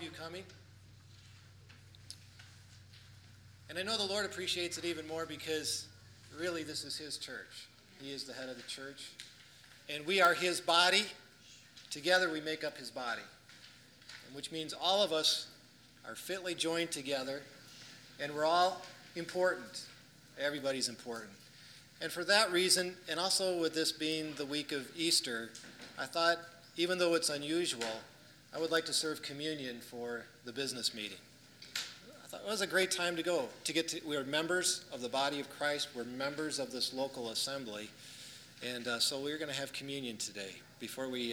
you coming. And I know the Lord appreciates it even more because really this is his church. He is the head of the church. And we are his body. Together we make up his body. And which means all of us are fitly joined together, and we're all important. Everybody's important. And for that reason, and also with this being the week of Easter, I thought, even though it's unusual, I would like to serve communion for the business meeting. I thought it was a great time to go. We are members of the body of Christ. We're members of this local assembly. And so we're going to have communion today. Before we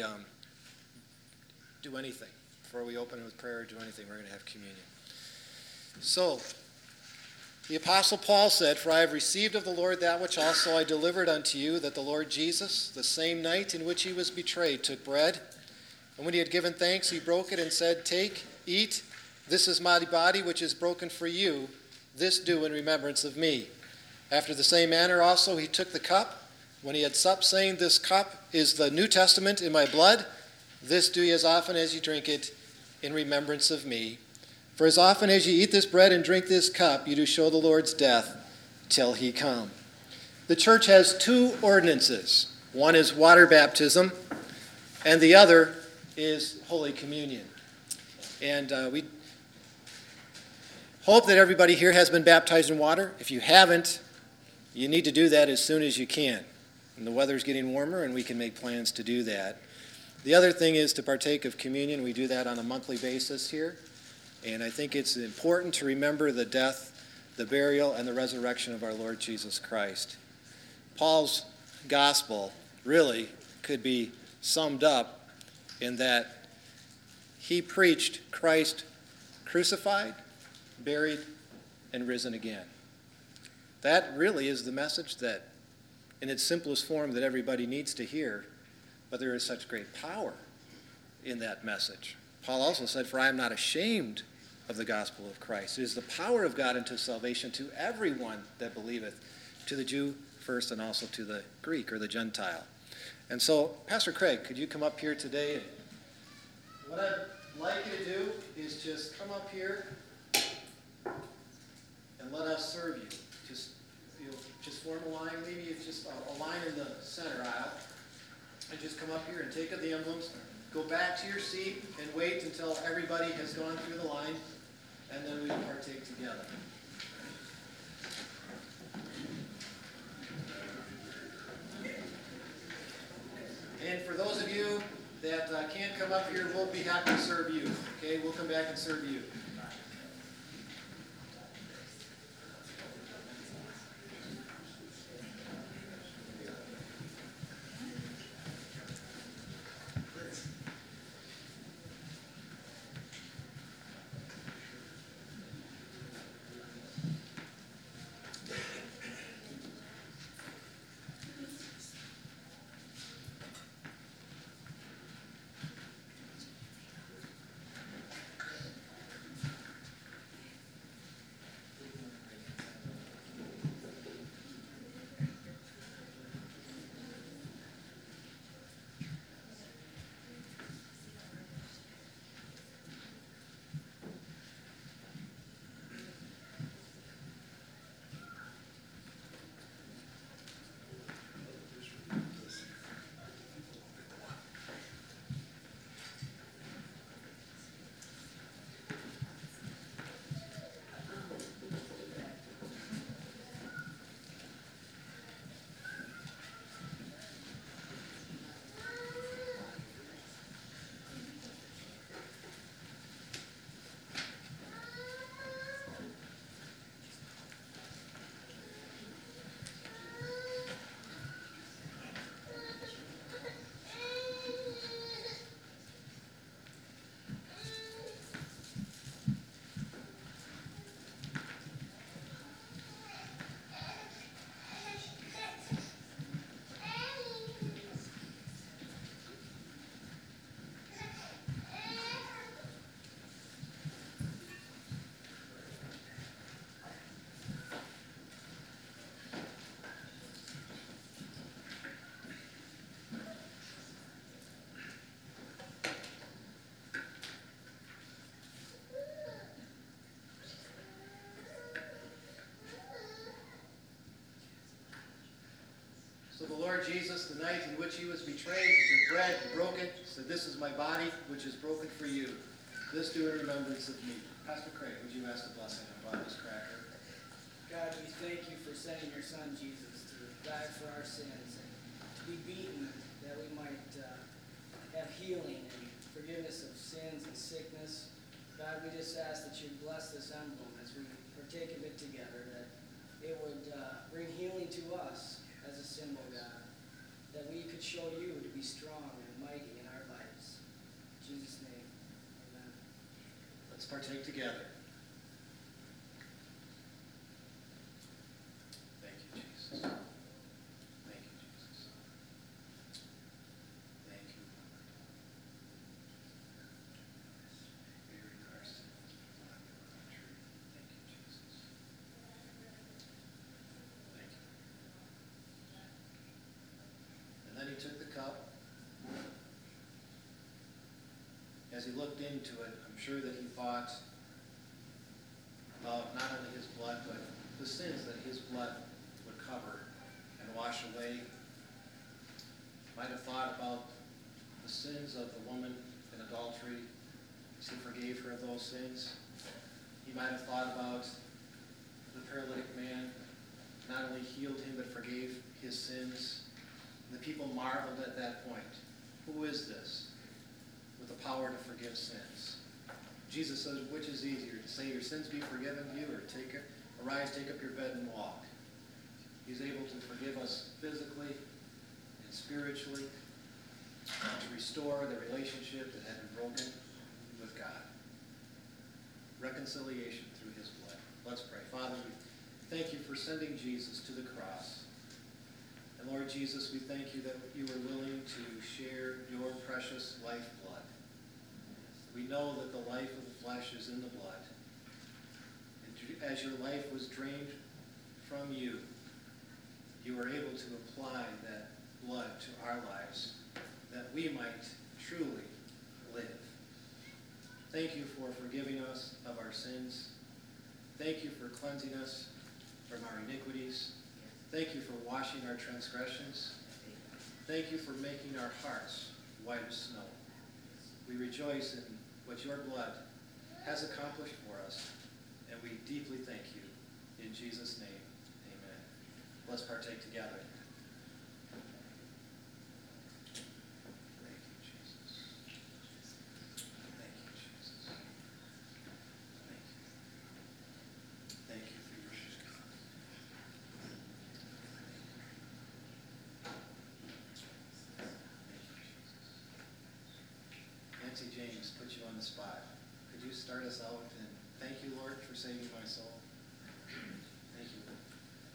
do anything, before we open it with prayer or do anything, we're going to have communion. So, the Apostle Paul said, "For I have received of the Lord that which also I delivered unto you, that the Lord Jesus, the same night in which he was betrayed, took bread. And when he had given thanks, he broke it and said, Take, eat, this is my body which is broken for you. This do in remembrance of me. After the same manner also he took the cup, when he had supped, saying, This cup is the New Testament in my blood. This do ye as often as ye drink it in remembrance of me. For as often as ye eat this bread and drink this cup, you do show the Lord's death till he come." The church has two ordinances. One is water baptism, and the other is Holy Communion. And we hope that everybody here has been baptized in water. If you haven't, you need to do that as soon as you can. And the weather's getting warmer, and we can make plans to do that. The other thing is to partake of communion. We do that on a monthly basis here. And I think it's important to remember the death, the burial, and the resurrection of our Lord Jesus Christ. Paul's gospel really could be summed up in that he preached Christ crucified, buried, and risen again. That really is the message that, in its simplest form, that everybody needs to hear, but there is such great power in that message. Paul also said, "For I am not ashamed of the gospel of Christ. It is the power of God unto salvation to everyone that believeth, to the Jew first and also to the Greek or the Gentile." And so, Pastor Craig, could you come up here today? What I'd like you to do is just come up here and let us serve you. Just form a line, maybe it's just a line in the center aisle, and just come up here and take of the emblems. Go back to your seat and wait until everybody has gone through the line, and then we partake together. And for those of you that can't come up here, we'll be happy to serve you. Okay, we'll come back and serve you. Lord Jesus, the night in which he was betrayed, he took bread and broke it, said, "This is my body, which is broken for you. This do in remembrance of me." Pastor Craig, would you ask the blessing upon this cracker? God, we thank you for sending your son Jesus to die for our sins and to be beaten that we might have healing and forgiveness of sins and sickness. God, we just ask that you bless this emblem as we partake of it together, that it would bring healing to us as a symbol, God, that we could show you to be strong and mighty in our lives. In Jesus' name, amen. Let's partake together. Thank you, Jesus. Thank you, Jesus. Thank you, Lord. Bearing our sins upon the tree. Thank you, Jesus. Thank you. And then he took the cup. As he looked into it, I'm sure that he thought about not only his blood, but the sins that his blood would cover and wash away. Might have thought about the sins of the woman in adultery, as he forgave her of those sins. He might have thought about the paralytic man, not only healed him, but forgave his sins. The people marveled at that point. Who is this with the power to forgive sins? Jesus says, which is easier, to say your sins be forgiven you, or arise, take up your bed and walk? He's able to forgive us physically and spiritually, to restore the relationship that had been broken with God. Reconciliation through his blood. Let's pray. Father, we thank you for sending Jesus to the cross. And Lord Jesus, we thank you that you were willing to share your precious lifeblood. We know that the life of the flesh is in the blood. And as your life was drained from you, you were able to apply that blood to our lives, that we might truly live. Thank you for forgiving us of our sins. Thank you for cleansing us from our iniquities. Thank you for washing our transgressions. Thank you for making our hearts white as snow. We rejoice in what your blood has accomplished for us, and we deeply thank you. In Jesus' name, amen. Let's partake together. Thank you, Jesus. Thank you, Jesus. Thank you. Thank you for your God. Nancy James put you on the spot. Could you start us out and thank you, Lord, for saving my soul? Thank you, Lord.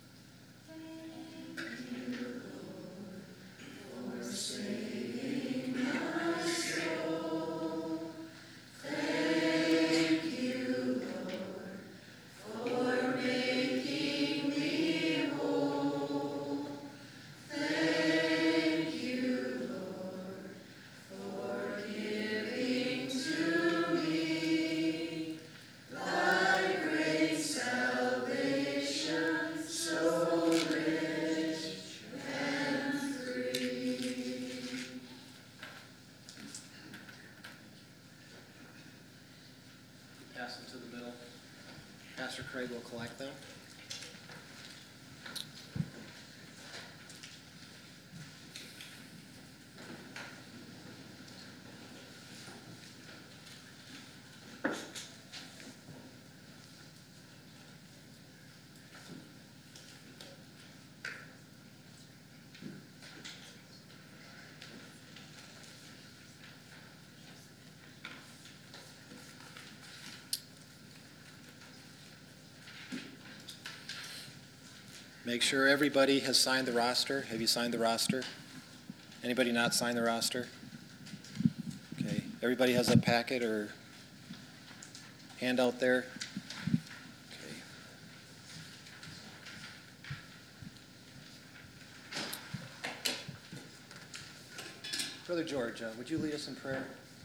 Pass them to the middle. Pastor Craig will collect them. Make sure everybody has signed the roster. Have you signed the roster? Anybody not signed the roster? Okay. Everybody has a packet or handout there? Okay. Brother George, would you lead us in prayer?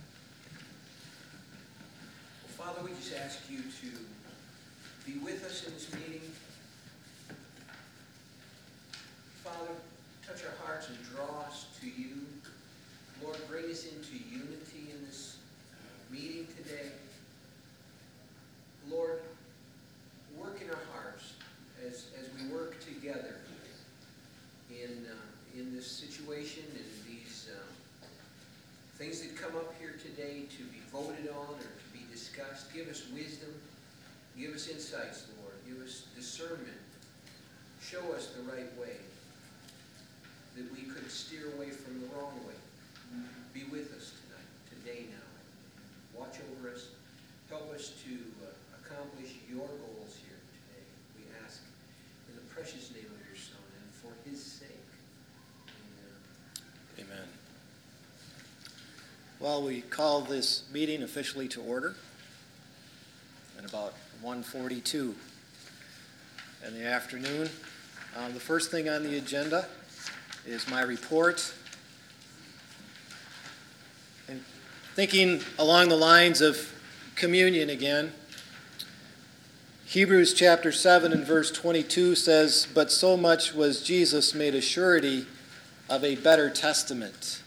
Well, Father, we just ask you to be with us in this meeting. Father, touch our hearts hearts and draw us to you. Lord, bring us into unity in this meeting today. Lord, work in our hearts as we work together in this situation and these things that come up here today to be voted on or to be discussed. Give us wisdom. Give us insights, Lord. Give us discernment. Show us the right way, that we could steer away from the wrong way. Be with us tonight, today now. Watch over us. Help us to accomplish your goals here today. We ask in the precious name of your Son and for his sake. Amen. Amen. Well, we call this meeting officially to order at about 1:42 in the afternoon. The first thing on the agenda is my report. And thinking along the lines of communion again, Hebrews chapter 7 and verse 22 says, "But so much was Jesus made a surety of a better testament."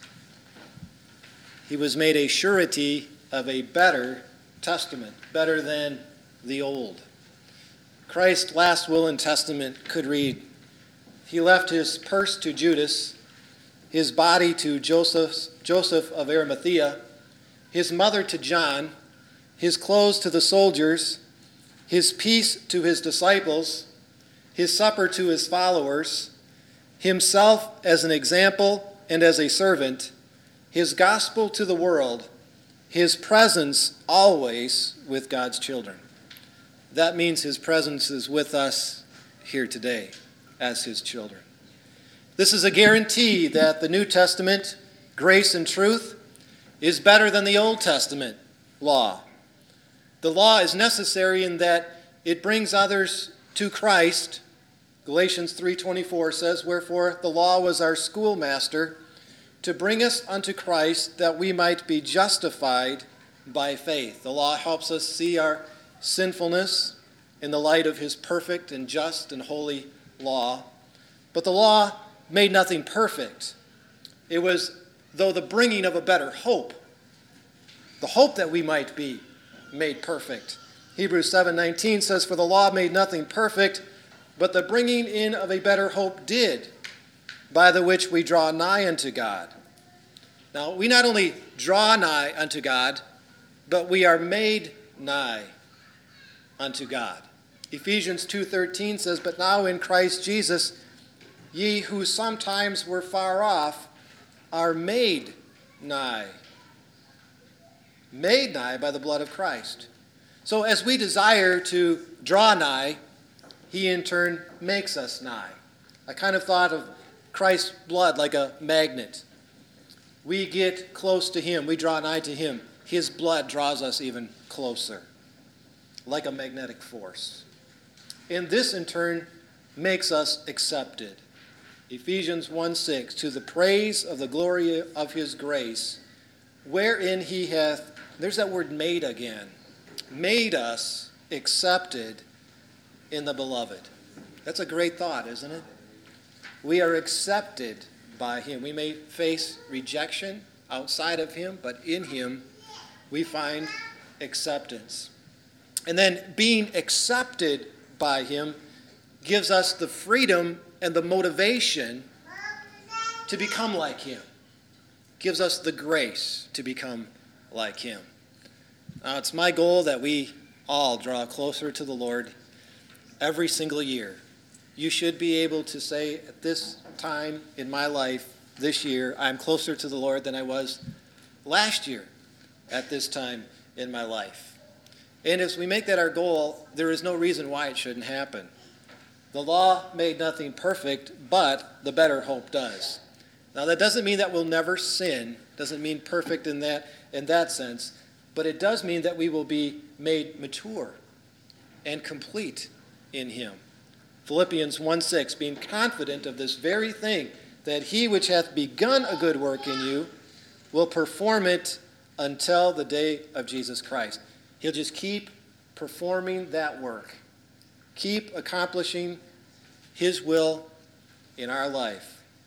He was made a surety of a better testament, better than the old. Christ's last will and testament could read, he left his purse to Judas, his body to Joseph of Arimathea, his mother to John, his clothes to the soldiers, his peace to his disciples, his supper to his followers, himself as an example and as a servant, his gospel to the world, his presence always with God's children. That means his presence is with us here today as his children. This is a guarantee that the New Testament, grace and truth, is better than the Old Testament law. The law is necessary in that it brings others to Christ. Galatians 3:24 says, "Wherefore the law was our schoolmaster, to bring us unto Christ, that we might be justified by faith." The law helps us see our sinfulness in the light of his perfect and just and holy law. But the law made nothing perfect. It was, though, the bringing of a better hope, the hope that we might be made perfect. Hebrews 7:19 says, "For the law made nothing perfect, but the bringing in of a better hope did, by the which we draw nigh unto God." Now, we not only draw nigh unto God, but we are made nigh unto God. Ephesians 2:13 says, "But now in Christ Jesus, ye who sometimes were far off are made nigh." Made nigh by the blood of Christ. So as we desire to draw nigh, he in turn makes us nigh. I kind of thought of Christ's blood like a magnet. We get close to him. We draw nigh to him. His blood draws us even closer, like a magnetic force. And this in turn makes us accepted. Ephesians 1:6, "To the praise of the glory of his grace, wherein he hath," there's that word made again, "made us accepted in the beloved." That's a great thought, isn't it? We are accepted by him. We may face rejection outside of him, but in him we find acceptance. And then being accepted by him gives us the freedom and the motivation to become like him. Gives us the grace to become like him. Now, it's my goal that we all draw closer to the Lord every single year. You should be able to say, at this time in my life, this year, I'm closer to the Lord than I was last year at this time in my life. And as we make that our goal, there is no reason why it shouldn't happen. The law made nothing perfect, but the better hope does. Now, that doesn't mean that we'll never sin. Doesn't mean perfect in that sense. But it does mean that we will be made mature and complete in him. Philippians 1:6, "Being confident of this very thing, that he which hath begun a good work in you will perform it until the day of Jesus Christ." He'll just keep performing that work. Keep accomplishing his will in our life.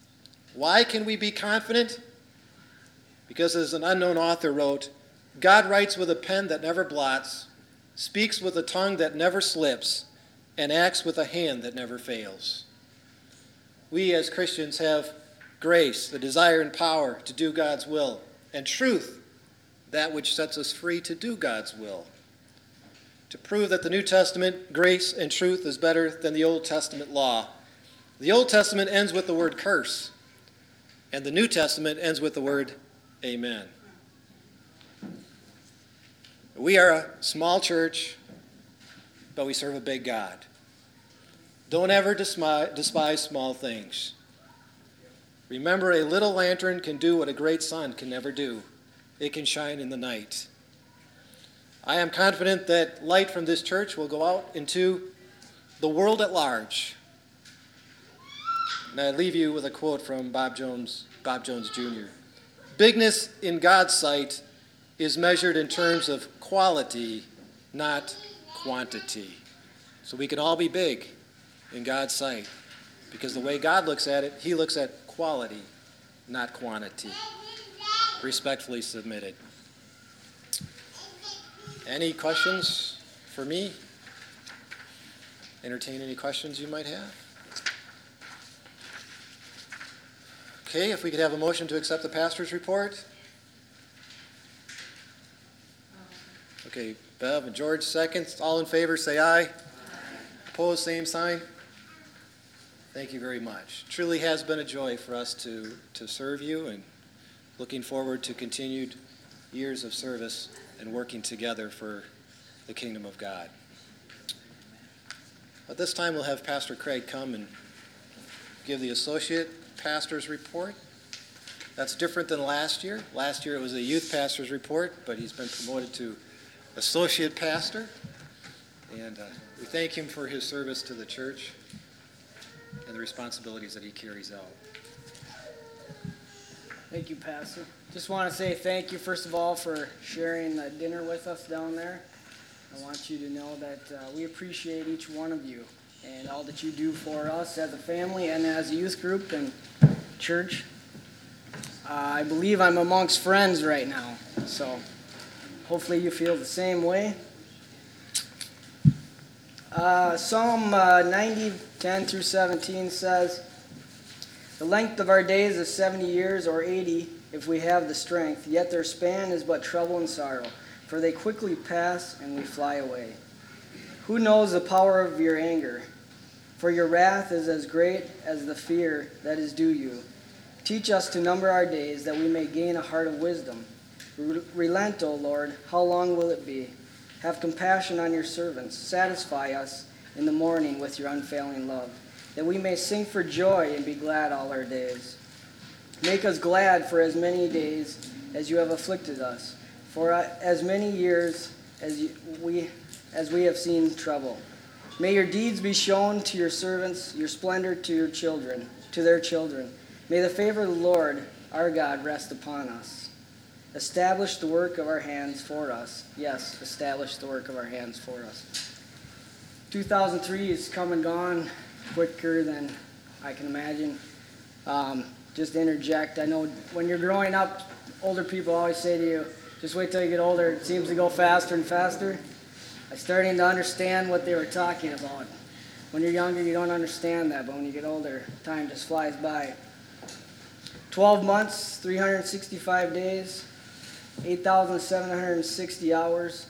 Why can we be confident? Because as an unknown author wrote, God writes with a pen that never blots, speaks with a tongue that never slips, and acts with a hand that never fails. We as Christians have grace, the desire and power to do God's will, and truth, that which sets us free to do God's will. To prove that the New Testament grace and truth is better than the Old Testament law, the Old Testament ends with the word curse, and the New Testament ends with the word amen. We are a small church, but we serve a big God. Don't ever despise small things. Remember, a little lantern can do what a great sun can never do. It can shine in the night. I am confident that light from this church will go out into the world at large. And I leave you with a quote from Bob Jones Jr. Bigness in God's sight is measured in terms of quality, not quantity. So we can all be big in God's sight, because the way God looks at it, he looks at quality, not quantity. Respectfully submitted. Any questions for me? Entertain any questions you might have? Okay, if we could have a motion to accept the pastor's report. Okay, Bev and George seconds. All in favor, say aye. Opposed, same sign. Thank you very much. Truly has been a joy for us to serve you, and looking forward to continued years of service and working together for the kingdom of God. At this time, we'll have Pastor Craig come and give the associate pastor's report. That's different than last year. Last year it was a youth pastor's report, but he's been promoted to associate pastor. And we thank him for his service to the church and the responsibilities that he carries out. Thank you, Pastor. Just want to say thank you, first of all, for sharing the dinner with us down there. I want you to know that we appreciate each one of you and all that you do for us as a family and as a youth group and church. I believe I'm amongst friends right now, so hopefully you feel the same way. Psalm 90, 10 through 17 says, "The length of our days is 70 years or 80 if we have the strength, yet their span is but trouble and sorrow, for they quickly pass and we fly away. Who knows the power of your anger? For your wrath is as great as the fear that is due you. Teach us to number our days, that we may gain a heart of wisdom. Relent, O Lord, how long will it be? Have compassion on your servants. Satisfy us in the morning with your unfailing love, that we may sing for joy and be glad all our days. Make us glad for as many days as you have afflicted us, for as many years as we have seen trouble. May your deeds be shown to your servants, your splendor to your children, to their children. May the favor of the Lord our God rest upon us. Establish the work of our hands for us." Yes, establish the work of our hands for us. 2003 has come and gone quicker than I can imagine. Just interject, I know when you're growing up, older people always say to you, just wait till you get older, it seems to go faster and faster. I'm starting to understand what they were talking about. When you're younger, you don't understand that, but when you get older, time just flies by. 12 months, 365 days, 8,760 hours,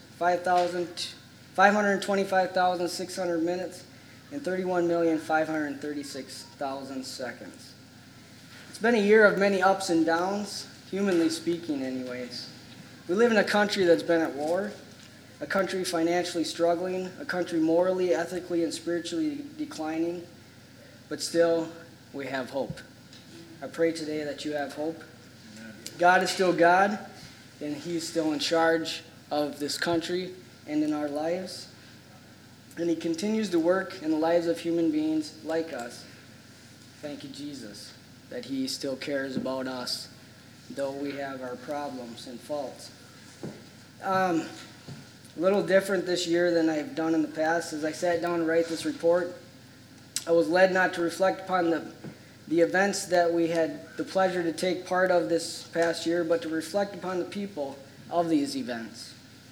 525,600 minutes, and 31,536,000 seconds. It's been a year of many ups and downs, humanly speaking anyways. We live in a country that's been at war, a country financially struggling, a country morally, ethically, and spiritually declining, but still, we have hope. I pray today that you have hope. God is still God, and he's still in charge of this country and in our lives. And he continues to work in the lives of human beings like us. Thank you, Jesus, that he still cares about us, though we have our problems and faults. A little different this year than I've done in the past. As I sat down to write this report, I was led not to reflect upon the the events that we had the pleasure to take part of this past year, but to reflect upon the people of these events.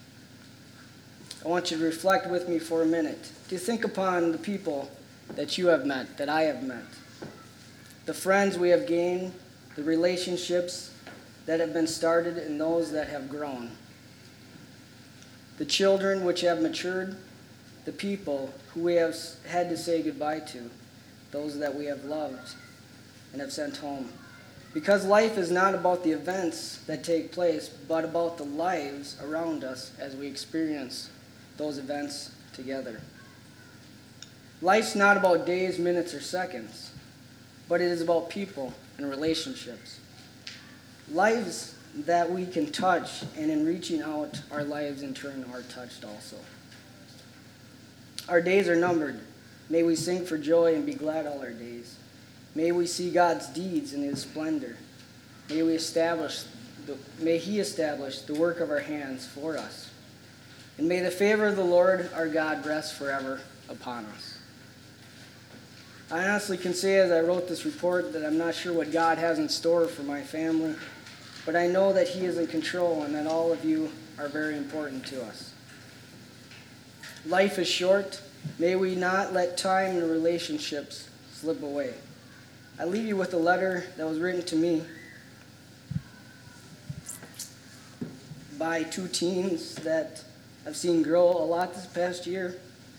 I want you to reflect with me for a minute. To think upon the people that you have met, that I have met, the friends we have gained, the relationships that have been started, and those that have grown, the children which have matured, the people who we have had to say goodbye to, those that we have loved and have sent home. Because life is not about the events that take place, but about the lives around us as we experience those events together. Life's not about days, minutes, or seconds, but it is about people and relationships. Lives that we can touch, and in reaching out, our lives in turn are touched also. Our days are numbered. May we sing for joy and be glad all our days. May we see God's deeds in His splendor. May He establish the work of our hands for us. And may the favor of the Lord our God rest forever upon us. I honestly can say as I wrote this report that I'm not sure what God has in store for my family, but I know that He is in control and that all of you are very important to us. Life is short. May we not let time and relationships slip away. I leave you with a letter that was written to me by two teens that I've seen grow a lot this past year.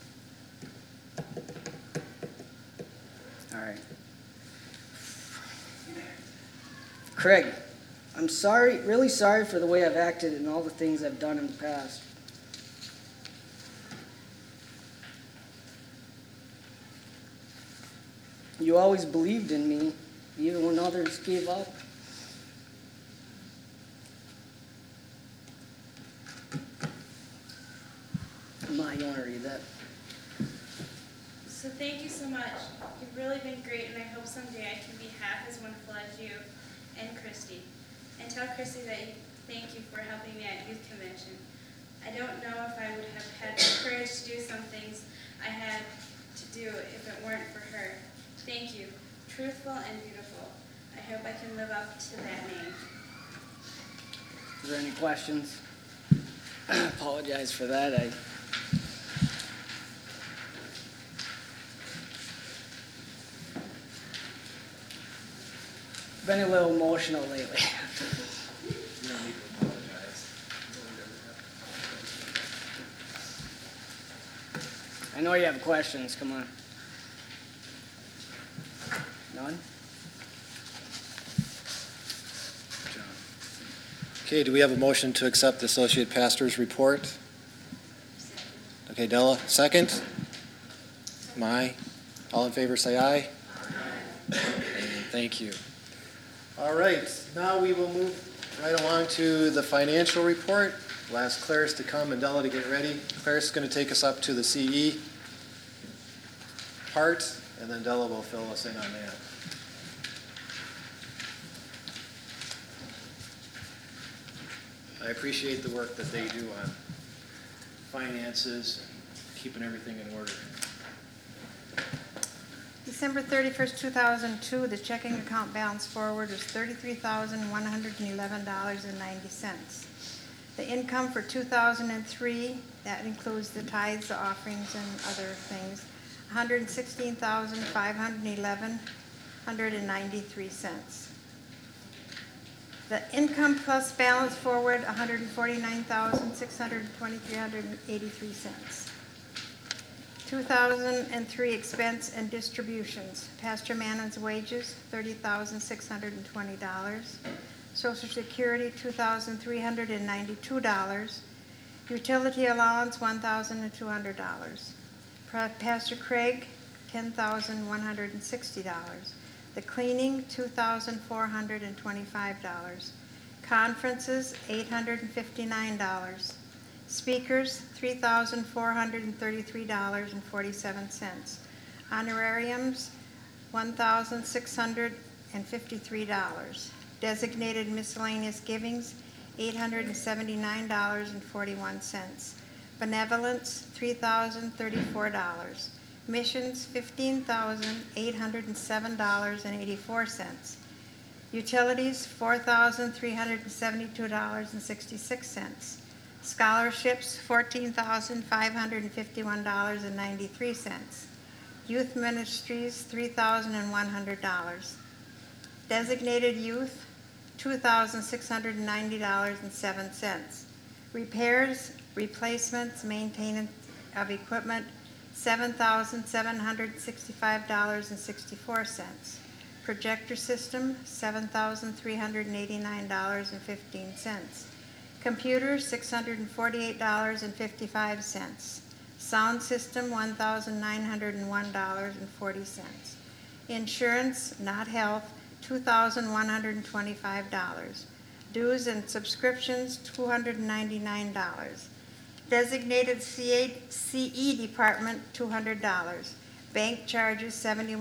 All right. Craig, I'm sorry, really sorry for the way I've acted and all the things I've done in the past. You always believed in me, even when others gave up. Ma, you want to read that? So thank you so much. You've really been great, and I hope someday I can be half as wonderful as you and Christy. And tell Christy that thank you for helping me at youth convention. I don't know if I would have had the courage to do some things I had to do if it weren't for her. Thank you. Truthful and beautiful. I hope I can live up to that name. Is there any questions? I apologize for that. Been a little emotional lately. You don't need to apologize. I know you have questions. Come on. None? Okay, do we have a motion to accept the associate pastor's report? Okay, Della, second. Mai, all in favor say aye. Thank you. All right, now we will move right along to the financial report. We'll ask Clarice to come and Della to get ready. Clarice is going to take us up to the CE part, and then Della will fill us in on that. I appreciate the work that they do on finances and keeping everything in order. December 31st, 2002, the checking account balance forward was $33,111.90. The income for 2003, that includes the tithes, the offerings, and other things, $116,511.93. The income plus balance forward, $149,623.83. 2003 expense and distributions. Pastor Mannon's wages, $30,620. Social Security, $2,392. Utility allowance, $1,200. Pastor Craig, $10,160. The cleaning, $2,425. Conferences, $859. Speakers, $3,433.47. Honorariums, $1,653. Designated miscellaneous givings, $879.41. Benevolence, $3,034. Missions, $15,807.84. Utilities, $4,372.66. Scholarships, $14,551.93. Youth Ministries, $3,100. Designated Youth, $2,690.07. Repairs, replacements, maintenance of equipment, $7,765.64. Projector system, $7,389.15. Computers, $648.55. Sound system, $1,901.40. Insurance, not health, $2,125. Dues and subscriptions, $299. Designated CE department, $200. Bank charges,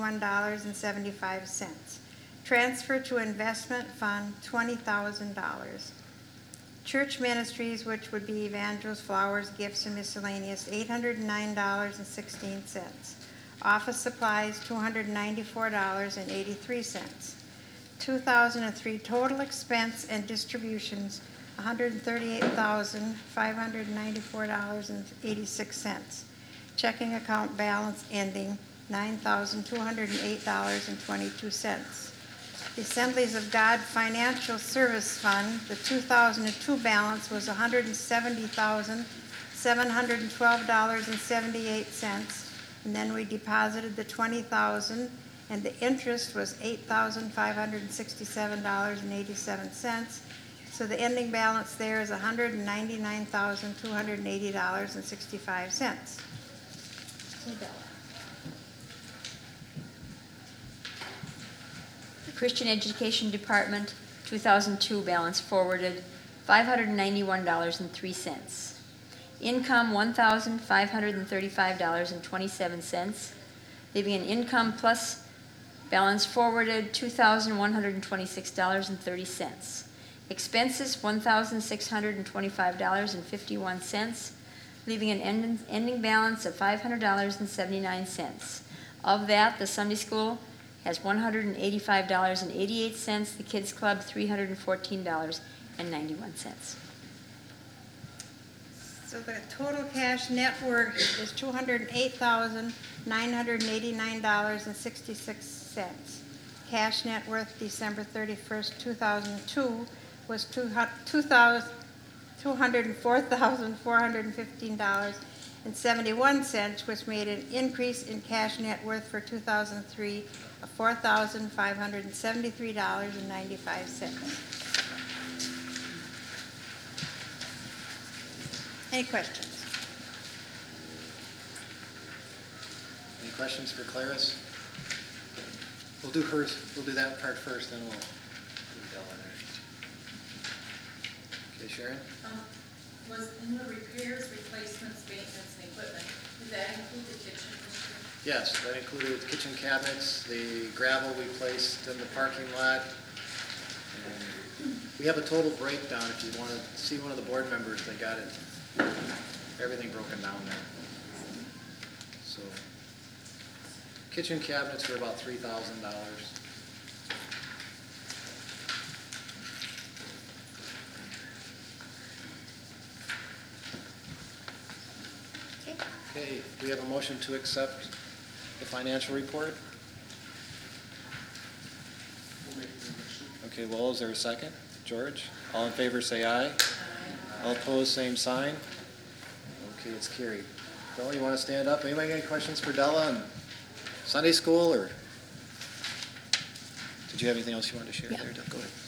$71.75. Transfer to investment fund, $20,000. Church ministries, which would be evangels, flowers, gifts, and miscellaneous, $809.16. Office supplies, $294.83. 2003 total expense and distributions, $138,594.86. Checking account balance ending $9,208.22. The Assemblies of God Financial Service Fund, the 2002 balance was $170,712.78, and then we deposited the $20,000, and the interest was $8,567.87. So the ending balance there is $199,280.65. The Christian Education Department 2002 balance forwarded $591.03. Income $1,535.27, leaving an income plus balance forwarded $2,126.30. Expenses $1,625.51, leaving an ending balance of $500.79. Of that, the Sunday school has $185.88, the Kids Club $314.91. So the total cash net worth is $208,989.66. Cash net worth December 31st, 2002 was $204,415.71, which made an increase in cash net worth for 2003 of $4,573.95. Any questions? Any questions for Clarice? We'll do hers. We'll do that part first, then we'll do Della next. Okay, Sharon? Was in the repairs, replacements, maintenance, and equipment, did that include the kitchen this year? Yes, that included kitchen cabinets, the gravel we placed in the parking lot. And we have a total breakdown. If you want to see one of the board members, they got it, everything broken down there. So, kitchen cabinets were about $3,000. Okay, do we have a motion to accept the financial report? Okay, well, is there a second? George? All in favor say aye. All opposed, same sign. Okay, it's carried. Della, you want to stand up? Anybody got any questions for Della on Sunday school, or did you have anything else you wanted to share there? Go ahead.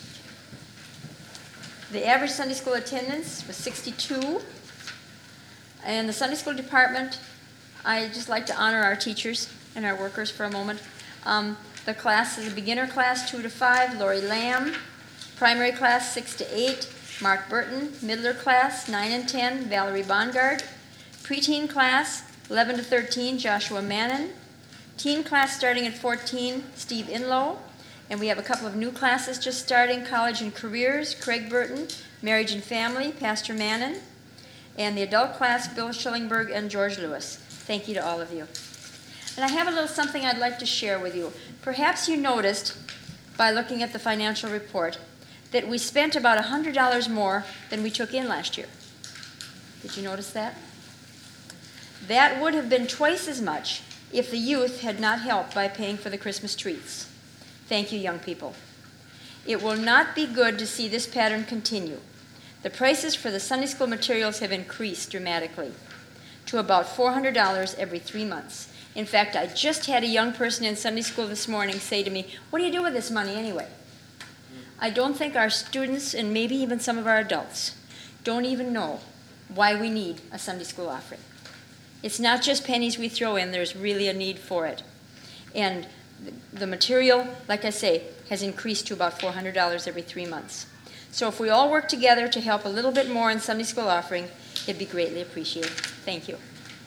The average Sunday school attendance was 62. And the Sunday school department, I'd just like to honor our teachers and our workers for a moment. The class is a beginner class, 2 to 5, Lori Lamb. Primary class, 6 to 8, Mark Burton. Middler class, 9 and 10, Valerie Bongard. Preteen class, 11 to 13, Joshua Mannon. Teen class starting at 14, Steve Inlow. And we have a couple of new classes just starting, College and Careers, Craig Burton. Marriage and Family, Pastor Mannon. And the adult class, Bill Schillingberg and George Lewis. Thank you to all of you. And I have a little something I'd like to share with you. Perhaps you noticed, by looking at the financial report, that we spent about $100 more than we took in last year. Did you notice that? That would have been twice as much if the youth had not helped by paying for the Christmas treats. Thank you, young people. It will not be good to see this pattern continue. The prices for the Sunday school materials have increased dramatically to about $400 every 3 months. In fact, I just had a young person in Sunday school this morning say to me, "What do you do with this money anyway?" I don't think our students, and maybe even some of our adults, don't even know why we need a Sunday school offering. It's not just pennies we throw in, there's really a need for it. And the material, like I say, has increased to about $400 every 3 months. So if we all work together to help a little bit more in Sunday school offering, it'd be greatly appreciated. Thank you.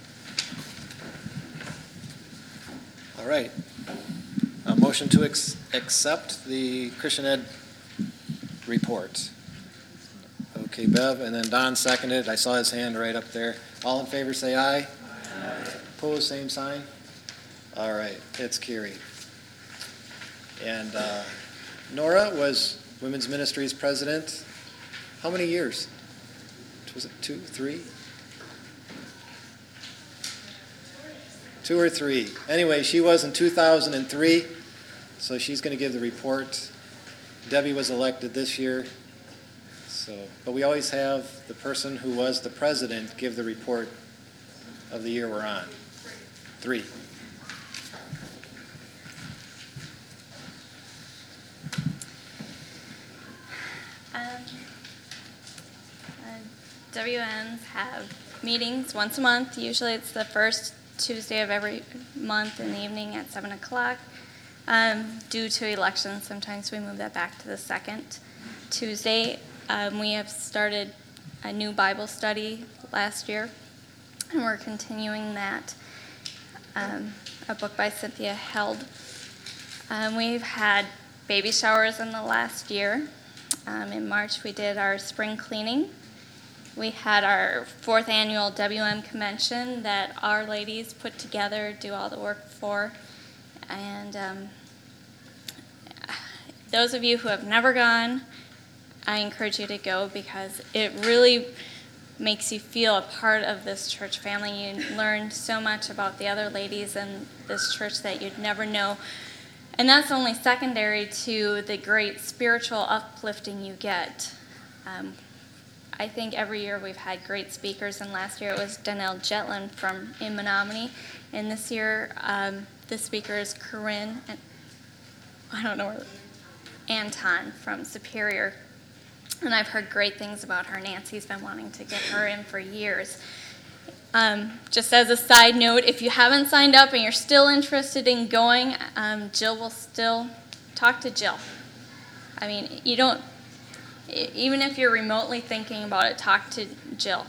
All right. A motion to accept the Christian Ed report. Okay, Bev, and then Don seconded. I saw his hand right up there. All in favor say aye. Aye. Opposed, same sign. All right, it's carried. And Nora was Women's Ministries president. How many years? Was it 2, 3? 2 or 3. Anyway, she was in 2003, so she's going to give the report. Debbie was elected this year. But we always have the person who was the president give the report of the year we're on. 3. WNs have meetings once a month. Usually it's the first Tuesday of every month in the evening at 7 o'clock. Due to elections, sometimes we move that back to the second Tuesday. We have started a new Bible study last year, and we're continuing that. A book by Cynthia Held. We've had baby showers in the last year. In March, we did our spring cleaning. We had our 4th annual WM convention that our ladies put together, do all the work for. And those of you who have never gone, I encourage you to go because it really makes you feel a part of this church family. You learn so much about the other ladies in this church that you'd never know. And that's only secondary to the great spiritual uplifting you get. I think every year we've had great speakers, and last year it was Donnell Jetlin in Menominee. And this year the speaker is Corinne, Anton from Superior. And I've heard great things about her. Nancy's been wanting to get her in for years. Just as a side note, if you haven't signed up and you're still interested in going, Jill will still talk to Jill. I mean, you don't, even if you're remotely thinking about it, talk to Jill.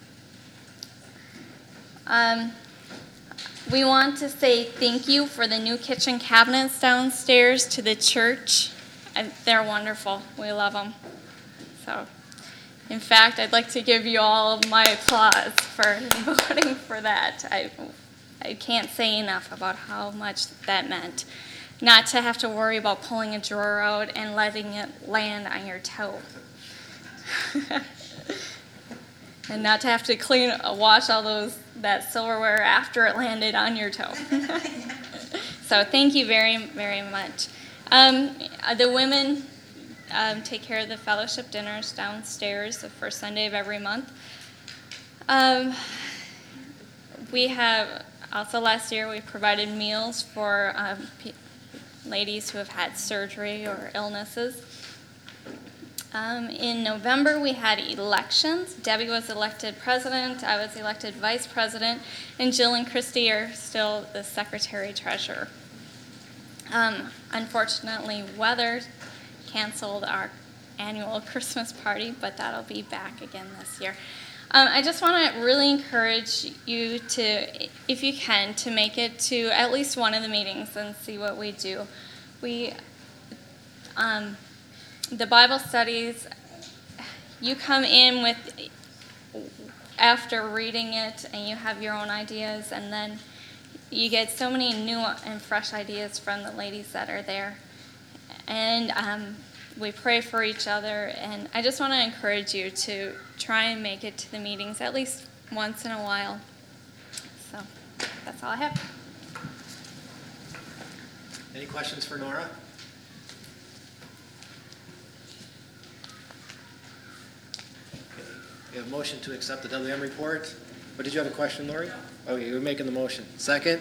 We want to say thank you for the new kitchen cabinets downstairs to the church. They're wonderful. We love them. So, in fact, I'd like to give you all my applause for voting for that. I can't say enough about how much that meant. Not to have to worry about pulling a drawer out and letting it land on your toe. And not to have to wash all that silverware after it landed on your toe. So thank you very, very much. The women take care of the fellowship dinners downstairs the first Sunday of every month. We have also last year we provided meals for ladies who have had surgery or illnesses. In November we had elections. Debbie was elected president, I was elected vice president, and Jill and Christy are still the secretary treasurer. Unfortunately, weather canceled our annual Christmas party, but that'll be back again this year. I just want to really encourage you to, if you can, to make it to at least one of the meetings and see what we do. The Bible studies, you come in with, after reading it, and you have your own ideas, and then you get so many new and fresh ideas from the ladies that are there. And we pray for each other. And I just want to encourage you to try and make it to the meetings at least once in a while. So that's all I have. Any questions for Nora? We have a motion to accept the WM report. But did you have a question, Lori? Okay, you're making the motion. Second?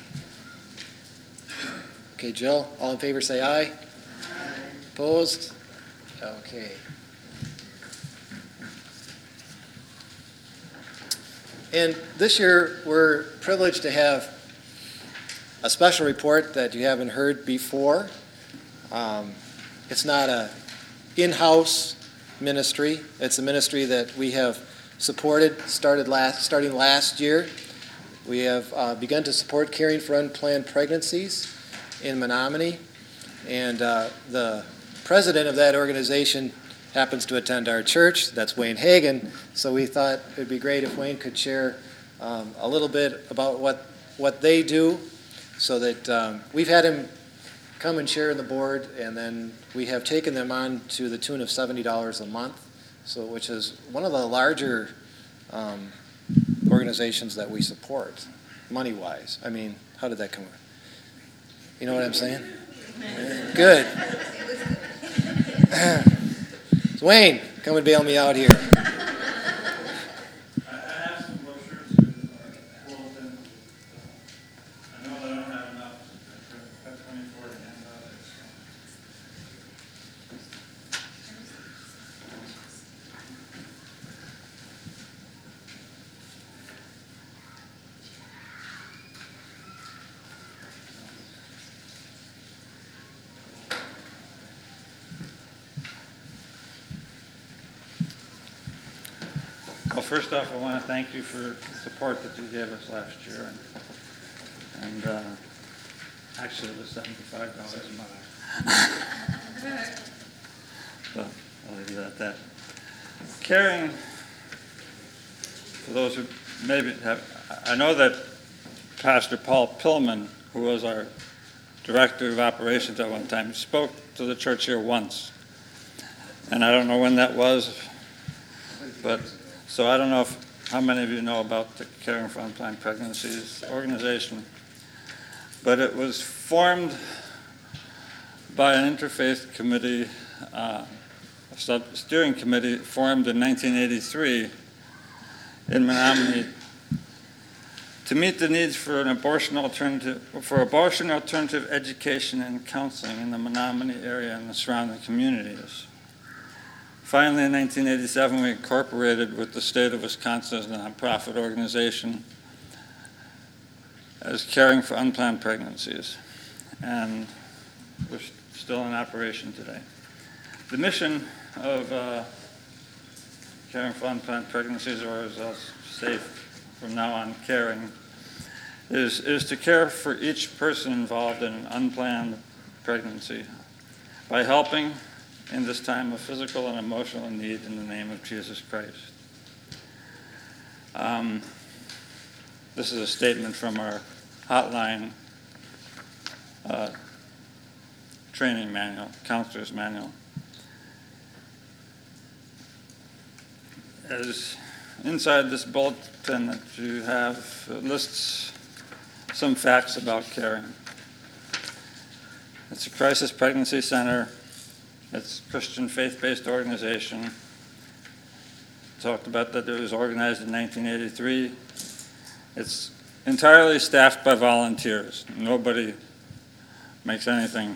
Okay, Jill, all in favor say aye. Opposed? Okay. And this year, we're privileged to have a special report that you haven't heard before. It's not a in-house ministry. It's a ministry that we have supported, starting last year. We have begun to support caring for unplanned pregnancies in Menominee, and the president of that organization happens to attend our church. That's Wayne Hagan. So we thought it would be great if Wayne could share a little bit about what they do, so that we've had him come and share in the board, and then we have taken them on to the tune of $70 a month, so which is one of the larger organizations that we support, money-wise. I mean, how did that come? You know what I'm saying? Good. So Wayne, come and bail me out here. Well, first off, I want to thank you for the support that you gave us last year. And actually, it was $75 a month. So I'll leave you at that. Caring, for those who maybe have, I know that Pastor Paul Pillman, who was our director of operations at one time, spoke to the church here once. And I don't know when that was, but so I don't know how many of you know about the Caring for Unplanned Pregnancies organization, but it was formed by an interfaith committee, a steering committee formed in 1983 in Menominee to meet the needs for abortion alternative education and counseling in the Menominee area and the surrounding communities. Finally, in 1987, we incorporated with the state of Wisconsin as a nonprofit organization as Caring for Unplanned Pregnancies, and we're still in operation today. The mission of Caring for Unplanned Pregnancies, or as I'll say from now on, caring, is to care for each person involved in an unplanned pregnancy by helping in this time of physical and emotional need in the name of Jesus Christ. This is a statement from our hotline training manual, counselor's manual. As inside this bulletin that you have, it lists some facts about caring. It's a crisis pregnancy center. It's a Christian faith-based organization. Talked about that it was organized in 1983. It's entirely staffed by volunteers. Nobody makes anything.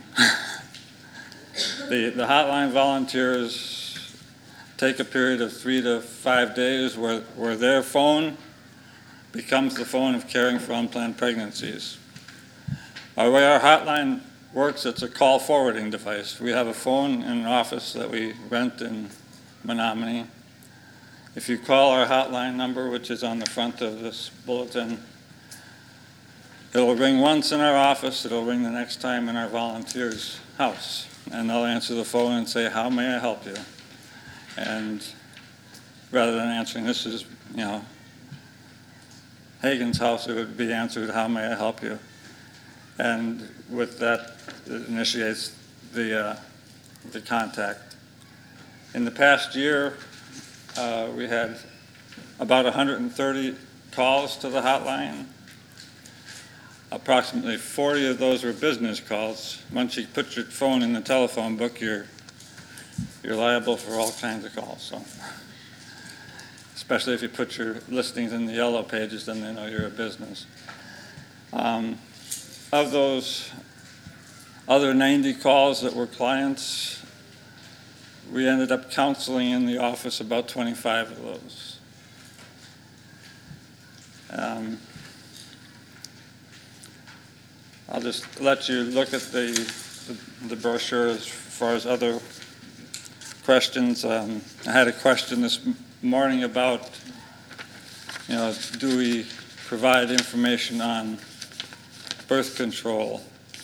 The hotline volunteers take a period of 3 to 5 days where their phone becomes the phone of Caring for Unplanned Pregnancies. The way our hotline works, it's a call forwarding device. We have a phone in an office that we rent in Menominee. If you call our hotline number, which is on the front of this bulletin, it'll ring once in our office, it'll ring the next time in our volunteer's house, and they'll answer the phone and say, "How may I help you?" And rather than answering, "This is, hey, Hagen's house, it would be answered, "How may I help you?" And with that, it initiates the contact. In the past year, we had about 130 calls to the hotline. Approximately 40 of those were business calls. Once you put your phone in the telephone book, you're liable for all kinds of calls. So, especially if you put your listings in the yellow pages, then they know you're a business. Of those other 90 calls that were clients, we ended up counseling in the office about 25 of those. I'll just let you look at the brochure as far as other questions. I had a question this morning about, do we provide information on birth control?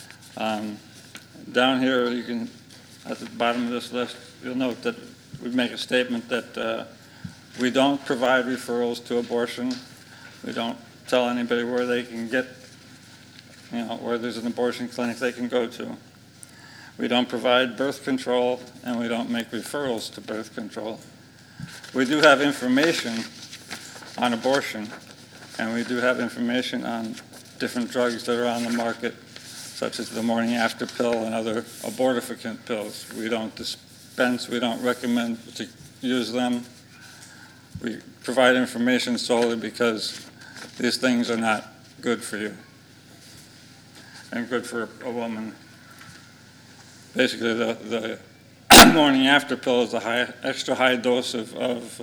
Down here, you can, at the bottom of this list, you'll note that we make a statement that we don't provide referrals to abortion. We don't tell anybody where they can get, where there's an abortion clinic they can go to. We don't provide birth control, and we don't make referrals to birth control. We do have information on abortion, and we do have information on different drugs that are on the market, such as the morning after pill and other abortifacient pills. We don't dispense, we don't recommend to use them. We provide information solely because these things are not good for you and good for a woman. Basically, the morning after pill is a extra high dose of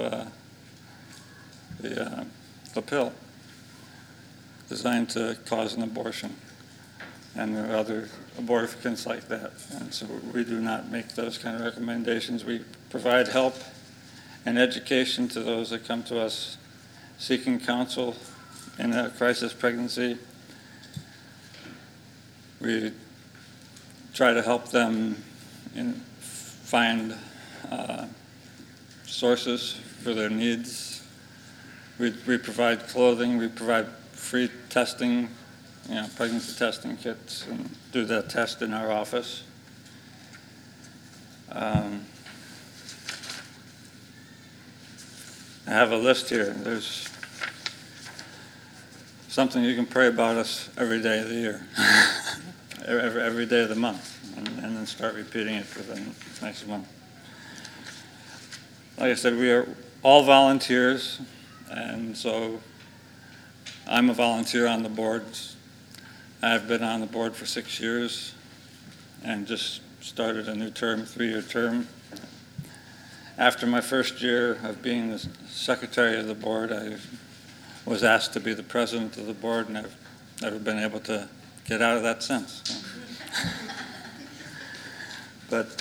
the pill designed to cause an abortion, and there are other abortifacants like that. And so we do not make those kind of recommendations. We provide help and education to those that come to us seeking counsel in a crisis pregnancy. We try to help them find sources for their needs. We provide clothing. We provide free testing, pregnancy testing kits, and do that test in our office. I have a list here. There's something you can pray about us every day of the year, every day of the month, and then start repeating it for the next month. Like I said, we are all volunteers, and so I'm a volunteer on the board. I've been on the board for 6 years and just started a new term, 3-year term. After my first year of being the secretary of the board, I was asked to be the president of the board, and I've never been able to get out of that since. So. But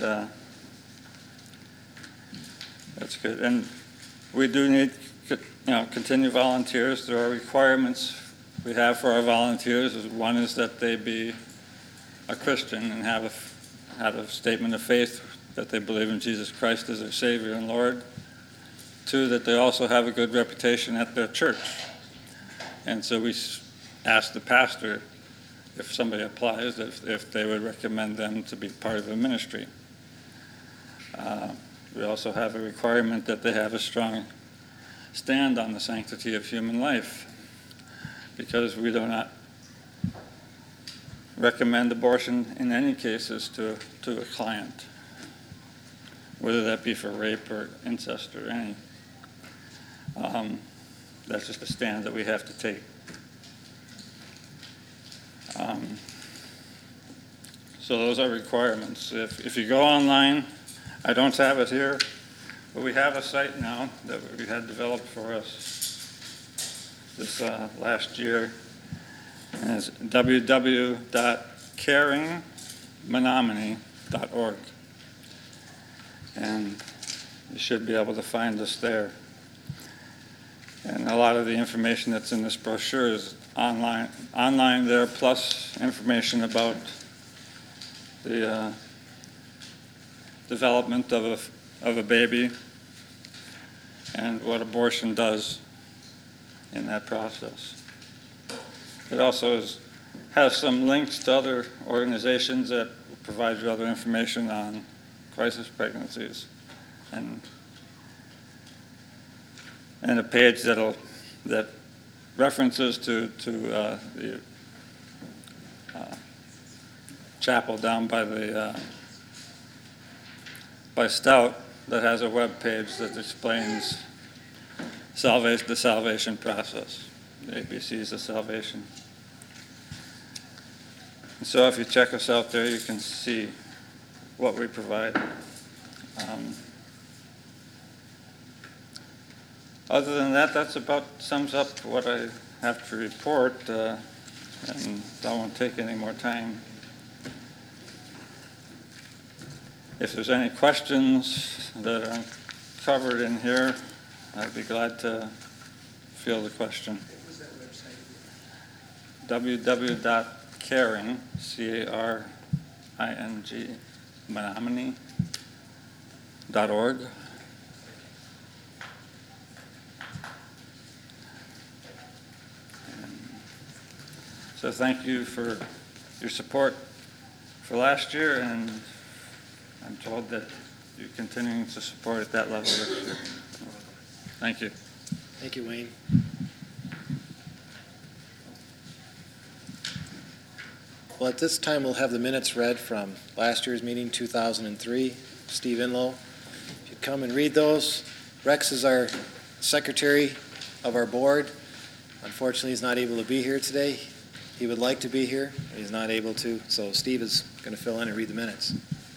that's good. And we do need continue volunteers. There are requirements we have for our volunteers. One is that they be a Christian and have a statement of faith that they believe in Jesus Christ as their Savior and Lord. 2, that they also have a good reputation at their church. And so we ask the pastor, if somebody applies, if they would recommend them to be part of a ministry. We also have a requirement that they have a strong stand on the sanctity of human life, because we do not recommend abortion in any cases to a client, whether that be for rape or incest or any. That's just a stand that we have to take. So those are requirements. If you go online, I don't have it here, but we have a site now that we had developed for us this last year, and it's www.caringmenominee.org, and you should be able to find us there. And a lot of the information that's in this brochure is online there, plus information about the development of a baby and what abortion does in that process. It also has some links to other organizations that provide you other information on crisis pregnancies, and a page that references to the chapel down by Stout that has a web page that explains the salvation process, the ABCs of salvation. And so if you check us out there, you can see what we provide. Other than that, that's about sums up what I have to report, and I won't take any more time. If there's any questions that aren't covered in here, I'd be glad to field the question. What was that website? www.caring, C-A-R-I-N-G, Menominee.org. So thank you for your support for last year, and I'm told that you're continuing to support at that level this year. Thank you. Thank you, Wayne. Well, at this time, we'll have the minutes read from last year's meeting, 2003. Steve Inlow, if you'd come and read those. Rex is our secretary of our board. Unfortunately, he's not able to be here today. He would like to be here, but he's not able to, so Steve is going to fill in and read the minutes.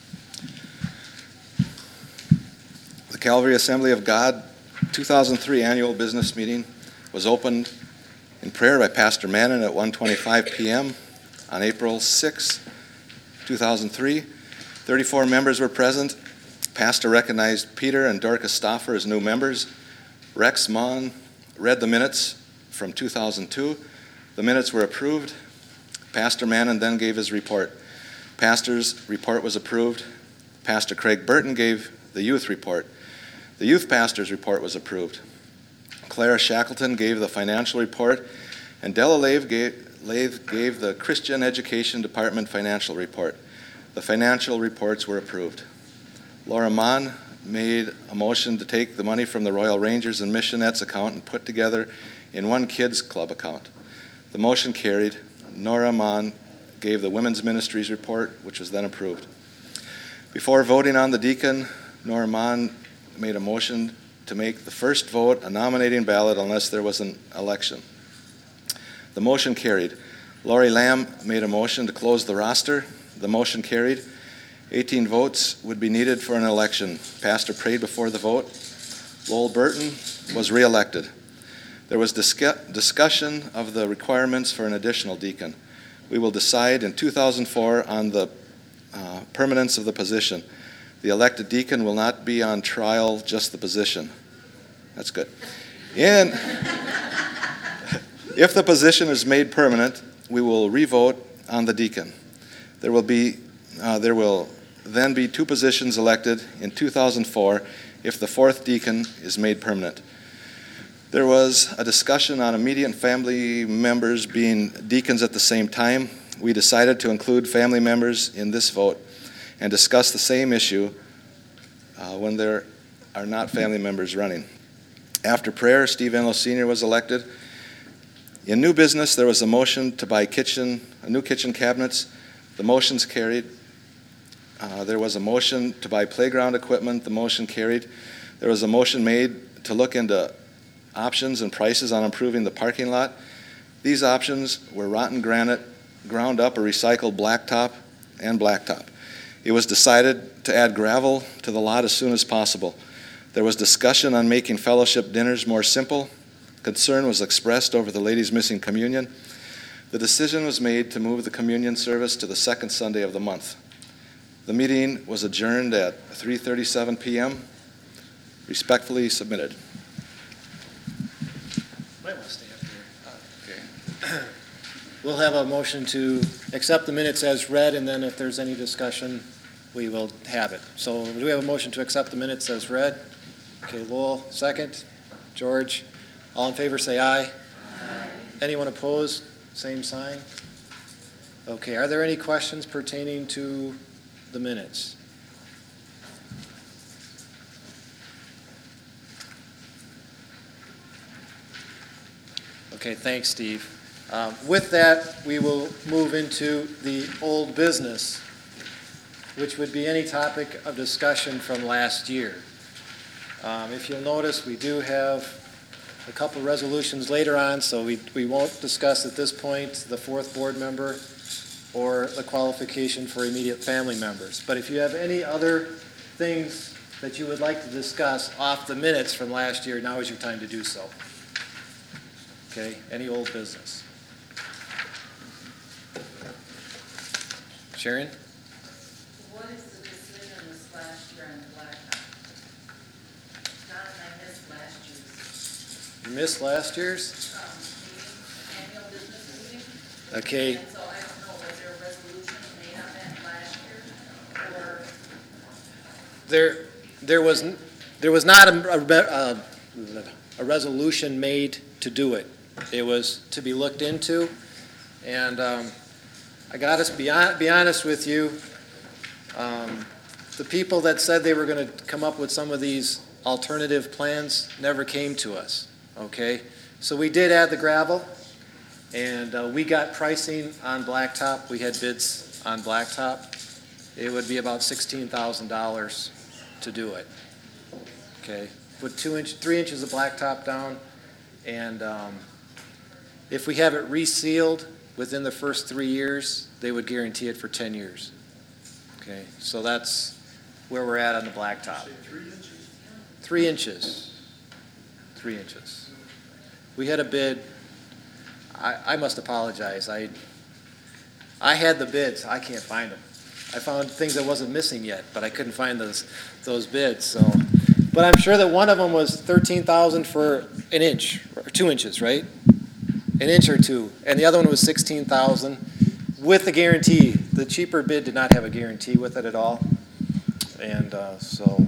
The Calvary Assembly of God 2003 annual business meeting was opened in prayer by Pastor Mannon at 1:25 p.m. on April 6, 2003. 34 members were present. Pastor recognized Peter and Dorcas Stauffer as new members. Rex Mon read the minutes from 2002. The minutes were approved. Pastor Mannon then gave his report. Pastor's report was approved. Pastor Craig Burton gave the youth report. The youth pastor's report was approved. Clara Shackleton gave the financial report, and Della Lave gave the Christian Education Department financial report. The financial reports were approved. Laura Mann made a motion to take the money from the Royal Rangers and Missionettes account and put together in one kids club account. The motion carried. Nora Mann gave the Women's Ministries report, which was then approved. Before voting on the deacon, Nora Mann made a motion to make the first vote a nominating ballot unless there was an election. The motion carried. Lori Lamb made a motion to close the roster. The motion carried. 18 votes would be needed for an election. Pastor prayed before the vote. Lowell Burton was reelected. There was discussion of the requirements for an additional deacon. We will decide in 2004 on the permanence of the position. The elected deacon will not be on trial, just the position. That's good. And if the position is made permanent, we will revote on the deacon. There will then be two positions elected in 2004 if the fourth deacon is made permanent. There was a discussion on immediate family members being deacons at the same time. We decided to include family members in this vote and discuss the same issue when there are not family members running. After prayer, Steve Enlow Sr. was elected. In new business, there was a motion to buy new kitchen cabinets. The motion's carried. There was a motion to buy playground equipment. The motion carried. There was a motion made to look into options and prices on improving the parking lot. These options were rotten granite, ground up or recycled blacktop, and blacktop. It was decided to add gravel to the lot as soon as possible. There was discussion on making fellowship dinners more simple. Concern was expressed over the ladies missing communion. The decision was made to move the communion service to the second Sunday of the month. The meeting was adjourned at 3:37 p.m. Respectfully submitted. Might want to stay up here. Okay. We'll have a motion to accept the minutes as read, and then if there's any discussion, we will have it. So do we have a motion to accept the minutes as read? Okay, Lowell, second. George, all in favor say aye. Aye. Anyone opposed? same sign. Okay, are there any questions pertaining to the minutes? Okay, thanks, Steve. With that, we will move into the old business, which would be any topic of discussion from last year. If you'll notice, we do have a couple resolutions later on, so we won't discuss at this point the fourth board member or the qualification for immediate family members. But if you have any other things that you would like to discuss off the minutes from last year, now is your time to do so. Okay, any old business? Sharon? What is the decision this last year on the blacktop? Don and I missed last year's You missed last year's? meeting, annual business meeting. Okay. And so I don't know, was there a resolution made on that last year? Or There was not a resolution made to do it. It was to be looked into, and I got to be honest with you. The people that said they were going to come up with some of these alternative plans never came to us. Okay, so we did add the gravel, and we got pricing on blacktop. We had bids on blacktop. It would be about $16,000 to do it. Okay, put 3 inches of blacktop down, and if we have it resealed within the first 3 years, they would guarantee it for 10 years. Okay, so that's where we're at on the blacktop. 3 inches. 3 inches. We had a bid. I must apologize. I had the bids. I can't find them. I found things that wasn't missing yet, but I couldn't find those bids. So, but I'm sure that one of them was $13,000 for an inch or 2 inches, right? An inch or two, and the other one was $16,000 with the guarantee. The cheaper bid did not have a guarantee with it at all, and so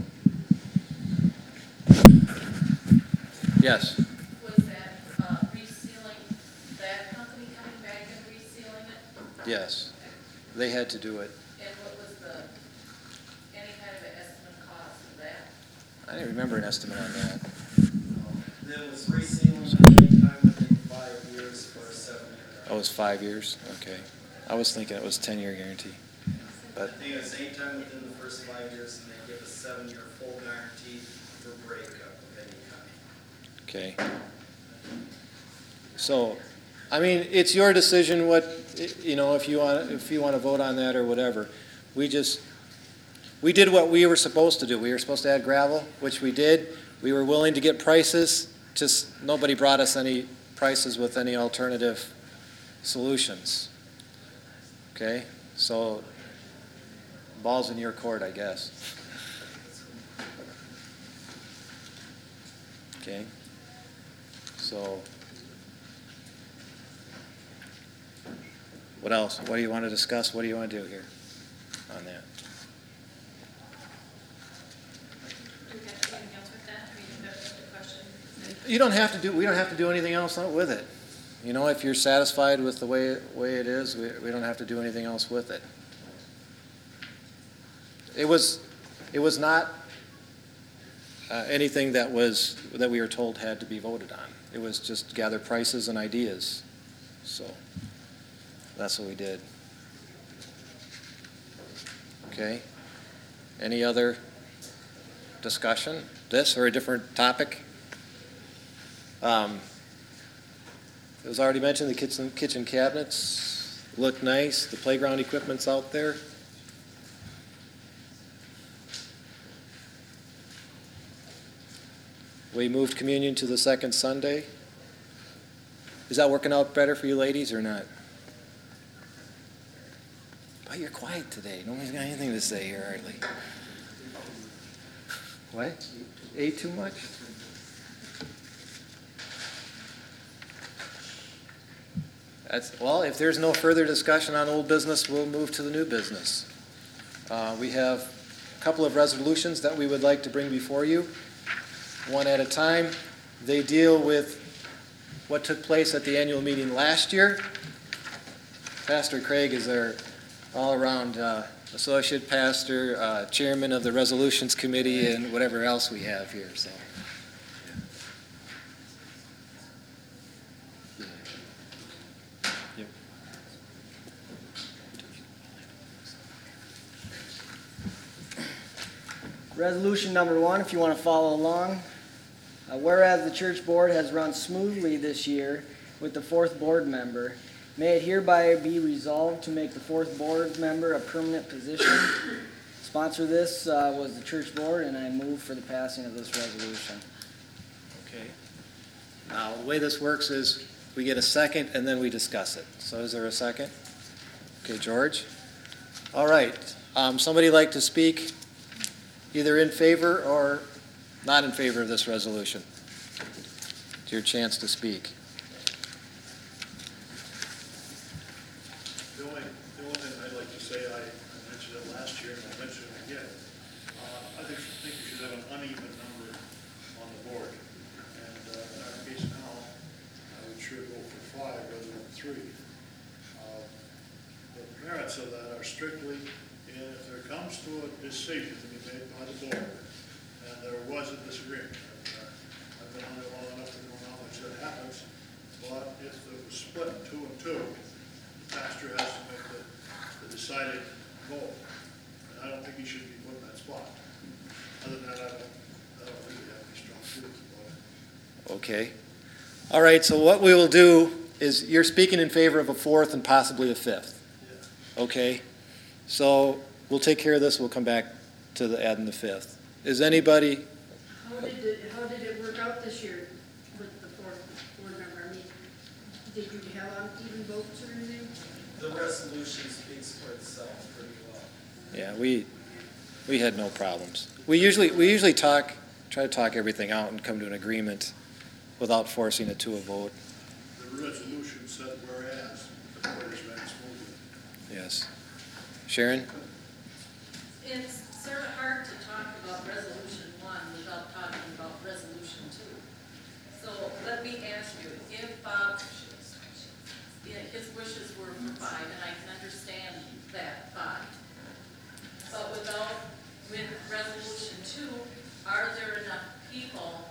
yes. was that resealing, that company coming back and resealing it? Yes, they had to do it. And what was any kind of an estimate cost of that? I didn't remember an estimate on that. There was resealing anytime within 5 years for a 7-year. Oh, it was 5 years? Okay. I was thinking it was 10-year guarantee. I But think it's anytime within the first 5 years, and they give a 7-year full guarantee for breakup of any kind. okay. So, I mean, it's your decision what, if you want to vote on that or whatever. We did what we were supposed to do. We were supposed to add gravel, which we did. We were willing to get prices, just nobody brought us any prices with any alternative solutions. Okay? So, ball's in your court, I guess. Okay? So, what else? What do you want to discuss? What do you want to do here on that? Do we have anything else with that? That's the question. We don't have to do anything else with it. If you're satisfied with the way it is, we don't have to do anything else with it. It was not anything that we were told had to be voted on. It was just gather prices and ideas. So that's what we did. Okay. Any other discussion? This or a different topic? It was already mentioned, the kitchen cabinets look nice. The playground equipment's out there. We moved communion to the second Sunday. Is that working out better for you ladies or not? But you're quiet today. Nobody's got anything to say here, hardly. What? Ate too much? Well, if there's no further discussion on old business, we'll move to the new business. We have a couple of resolutions that we would like to bring before you, one at a time. They deal with what took place at the annual meeting last year, Pastor Craig is our all-around associate pastor, chairman of the resolutions committee, and whatever else we have here. So. Yep. Resolution number 1, if you want to follow along. Whereas the church board has run smoothly this year with the 4th board member, may it hereby be resolved to make the 4th board member a permanent position. Sponsor this was the church board, and I move for the passing of this resolution. Okay. Now, the way this works is we get a second and then we discuss it. So is there a second? Okay, George? All right. Somebody like to speak either in favor or not in favor of this resolution? It's your chance to speak. The only thing I'd like to say, I mentioned it last year and I mentioned it again. I think you should have an uneven number on the board. And in our case now, I would sure go for 5 rather than 3. The merits of that are strictly if there comes to a decision to be made by the board, and there was a disagreement. I've been on it long enough to know how much that happens, but if it was split 2 and 2, the pastor has to make the deciding vote. And I don't think he should be put in that spot. Other than that, I don't really have any strong feelings about it. Okay. All right, so what we will do is you're speaking in favor of a 4th and possibly a 5th. Yeah. Okay. So we'll take care of this. We'll come back to the adding the 5th. Is anybody? How did it work out this year with the 4th board member? I mean, did you have uneven votes or anything? The resolution speaks for itself pretty well. Yeah, we had no problems. We usually try to talk everything out and come to an agreement without forcing it to a vote. The resolution said whereas the board has ran smoothly. Yes. Sharon? It's sort of hard to talk about resolution 1 without talking about resolution 2. So let me ask you, if Bob, his wishes were for 5, and I can understand that 5. But with resolution 2, are there enough people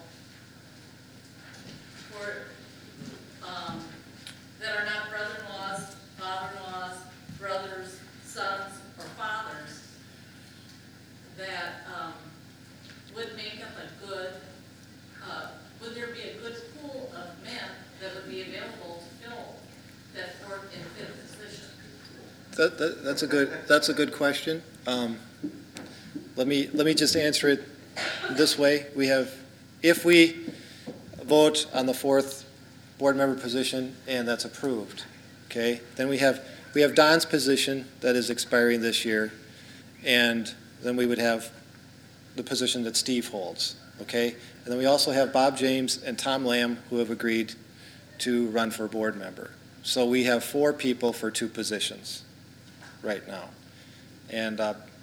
that are not brother-in-laws, father-in-laws, brothers, sons, or fathers that would make up a good, would there be a good pool of men that would be available to fill that 4th and 5th position? That's a good question. Let me just answer it this way. If we vote on the 4th board member position and that's approved, okay, then we have Don's position that is expiring this year, and then we would have the position that Steve holds, okay? And then we also have Bob James and Tom Lamb who have agreed to run for board member. So we have 4 people for 2 positions right now. And,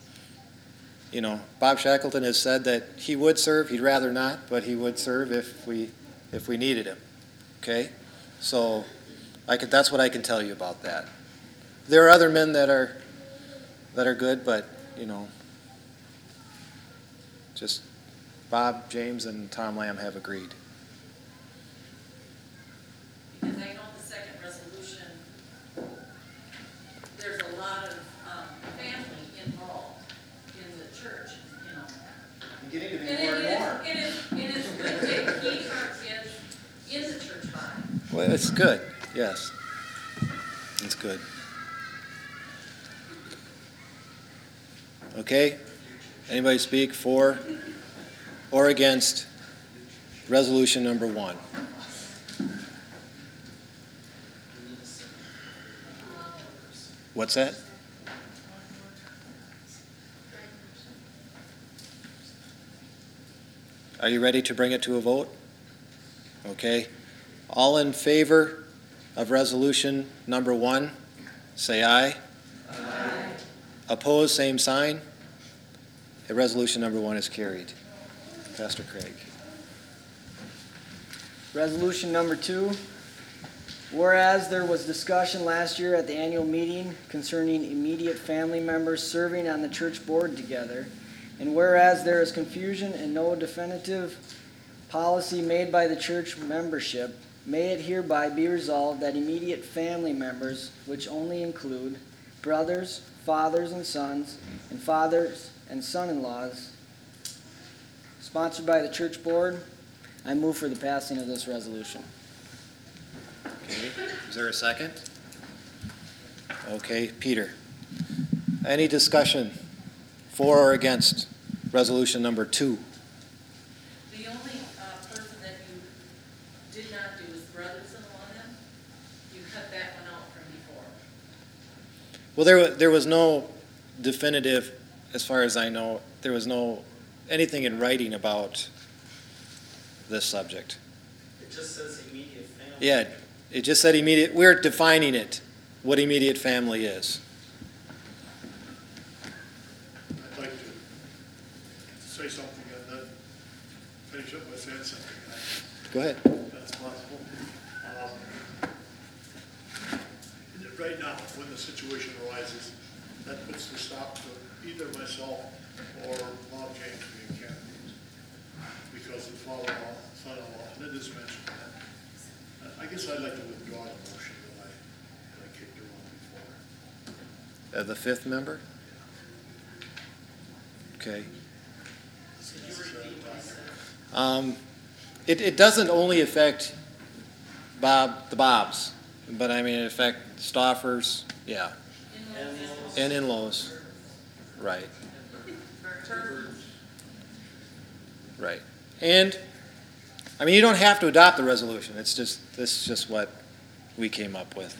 Bob Shackleton has said that he would serve. He'd rather not, but he would serve if we needed him, okay? So that's what I can tell you about that. There are other men that are good, but, just Bob, James, and Tom Lamb have agreed. Because I know the second resolution, there's a lot of family involved in the church, You're getting to be more and more. It is good to keep our kids in the church body. Well, it's good, yes. It's good. Okay? Anybody speak for or against resolution number 1? What's that? Are you ready to bring it to a vote? Okay. All in favor of resolution number 1, say aye. Aye. Opposed, same sign. Resolution number 1 is carried. Pastor Craig. Resolution number 2, Whereas there was discussion last year at the annual meeting concerning immediate family members serving on the church board together, and whereas there is confusion and no definitive policy made by the church membership, may it hereby be resolved that immediate family members, which only include brothers, fathers and sons, and fathers and son-in-laws, sponsored by the church board, I move for the passing of this resolution. Okay, is there a second? Okay, Peter. Any discussion for or against resolution number 2? The only person that you did not do is brothers-in-law then? You cut that one out from before. Well, there was no definitive, as far as I know, there was no anything in writing about this subject. It just says immediate family. Yeah, it just said immediate. We're defining it, what immediate family is. I'd like to say something and then finish up by saying something. Go ahead. That's possible. Right now, when the situation arises, that puts the stop to either myself or Bob James being candidates. Because the father-in-law, son-in-law, and it is mentioned that. I guess I'd like to withdraw the motion that I kicked around before. The 5th member? Okay. It doesn't only affect the Bobs, but I mean it affects Stoffers, yeah, and in-laws, right, right. And I mean you don't have to adopt the resolution. This is just what we came up with.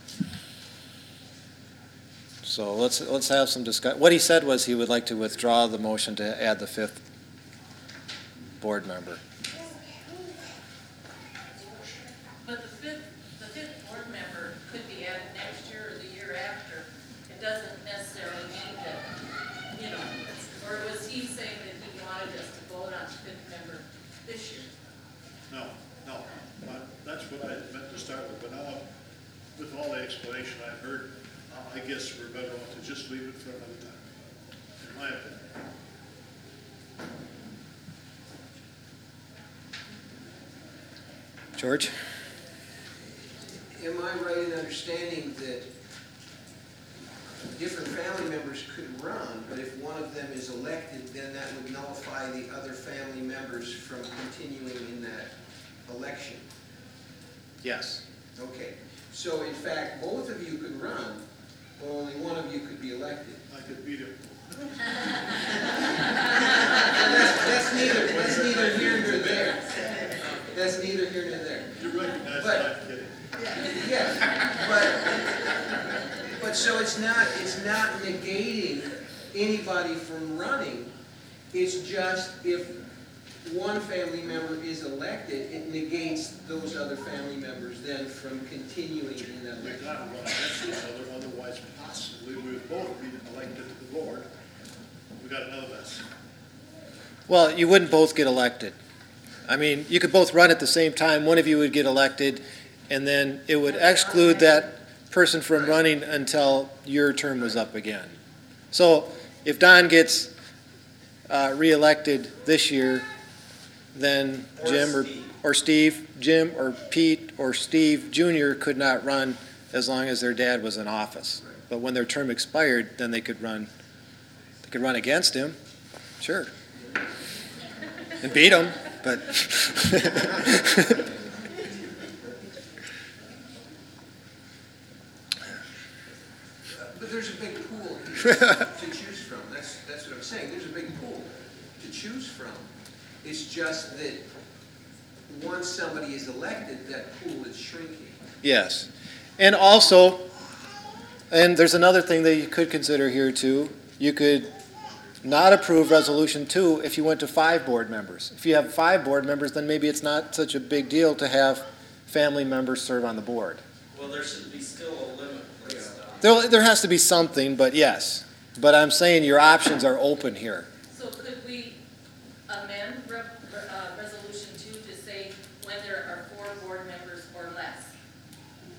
So let's have some discussion. What he said was he would like to withdraw the motion to add the 5th board member. But the fifth board member could be added next year or the year after. It doesn't necessarily mean that, or was he saying that he wanted us to vote on the 5th member this year? No. That's what I meant to start with, but now, with all the explanation I've heard, I guess we're better off to just leave it for another time, in my opinion. George? Am I right in understanding that different family members could run, but if one of them is elected, then that would nullify the other family members from continuing in that election? Yes. Okay. So in fact, both of you could run, but only one of you could be elected. I could beat him. That's neither here nor there. That's neither here nor there. You recognize that I'm kidding. Yeah, but so it's not negating anybody from running. It's just if one family member is elected, it negates those other family members then from continuing in that We election. got to run against each other, otherwise possibly we would both be elected to the board. We got another mess. Well, you wouldn't both get elected. I mean, you could both run at the same time. One of you would get elected, and then it would exclude that person from running until your term was up again. So if Don gets reelected this year, then Jim or Steve, Jim or Pete or Steve Jr. could not run as long as their dad was in office. But when their term expired, then they could run. They could run against him, sure, and beat him. But But there's a big pool here to choose from. That's what I'm saying. There's a big pool to choose from. It's just that once somebody is elected, that pool is shrinking. yes, and also, and there's another thing that you could consider here too. You could not approve Resolution 2 if you went to 5 board members. If you have 5 board members, then maybe it's not such a big deal to have family members serve on the board. Well, there should be still a limit placed on. There has to be something, but yes. But I'm saying your options are open here. So could we amend Resolution 2 to say when there are 4 board members or less?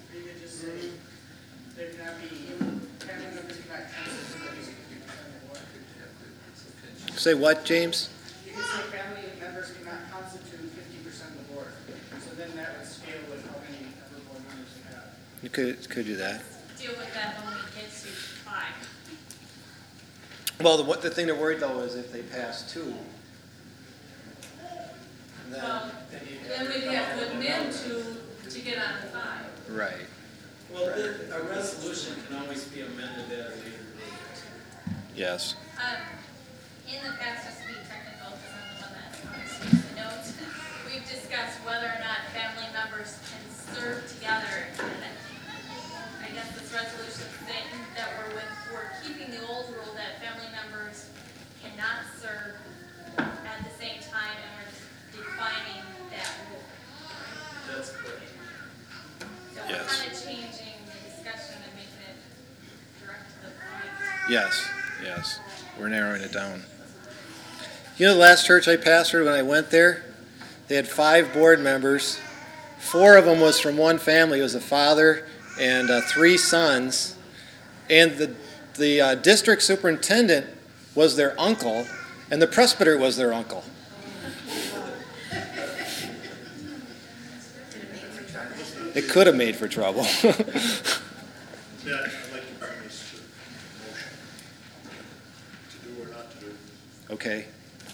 cannot be, family members cannot constitute 50% of the board. Say what, James? You can say family members cannot constitute 50% of the board. So then that would scale with how many other board members you have. You could do that. Deal with that when we get to 5. Well, the thing they're worried though is if they pass 2. Well, then we'd have to amend to get on to 5. Right. Well, a resolution can always be amended at a later date. Yes. In the past, just to be technical, because I'm the one that always takes the notes, we've discussed whether or not family members can serve together. And I guess this resolution stating that we're keeping the old rule that family members cannot serve at the same time, and we're just defining that rule. That's correct. So Yes. we're kind of changing the discussion and making it direct to the point. Yes. We're narrowing it down. You know, the last church I pastored, when I went there, they had 5 board members. 4 of them was from one family. It was a father and 3 sons. And the district superintendent was their uncle, and the presbyter was their uncle. It could have made for trouble. Yeah, I'd like to bring this to motion. To do or not to do. Okay.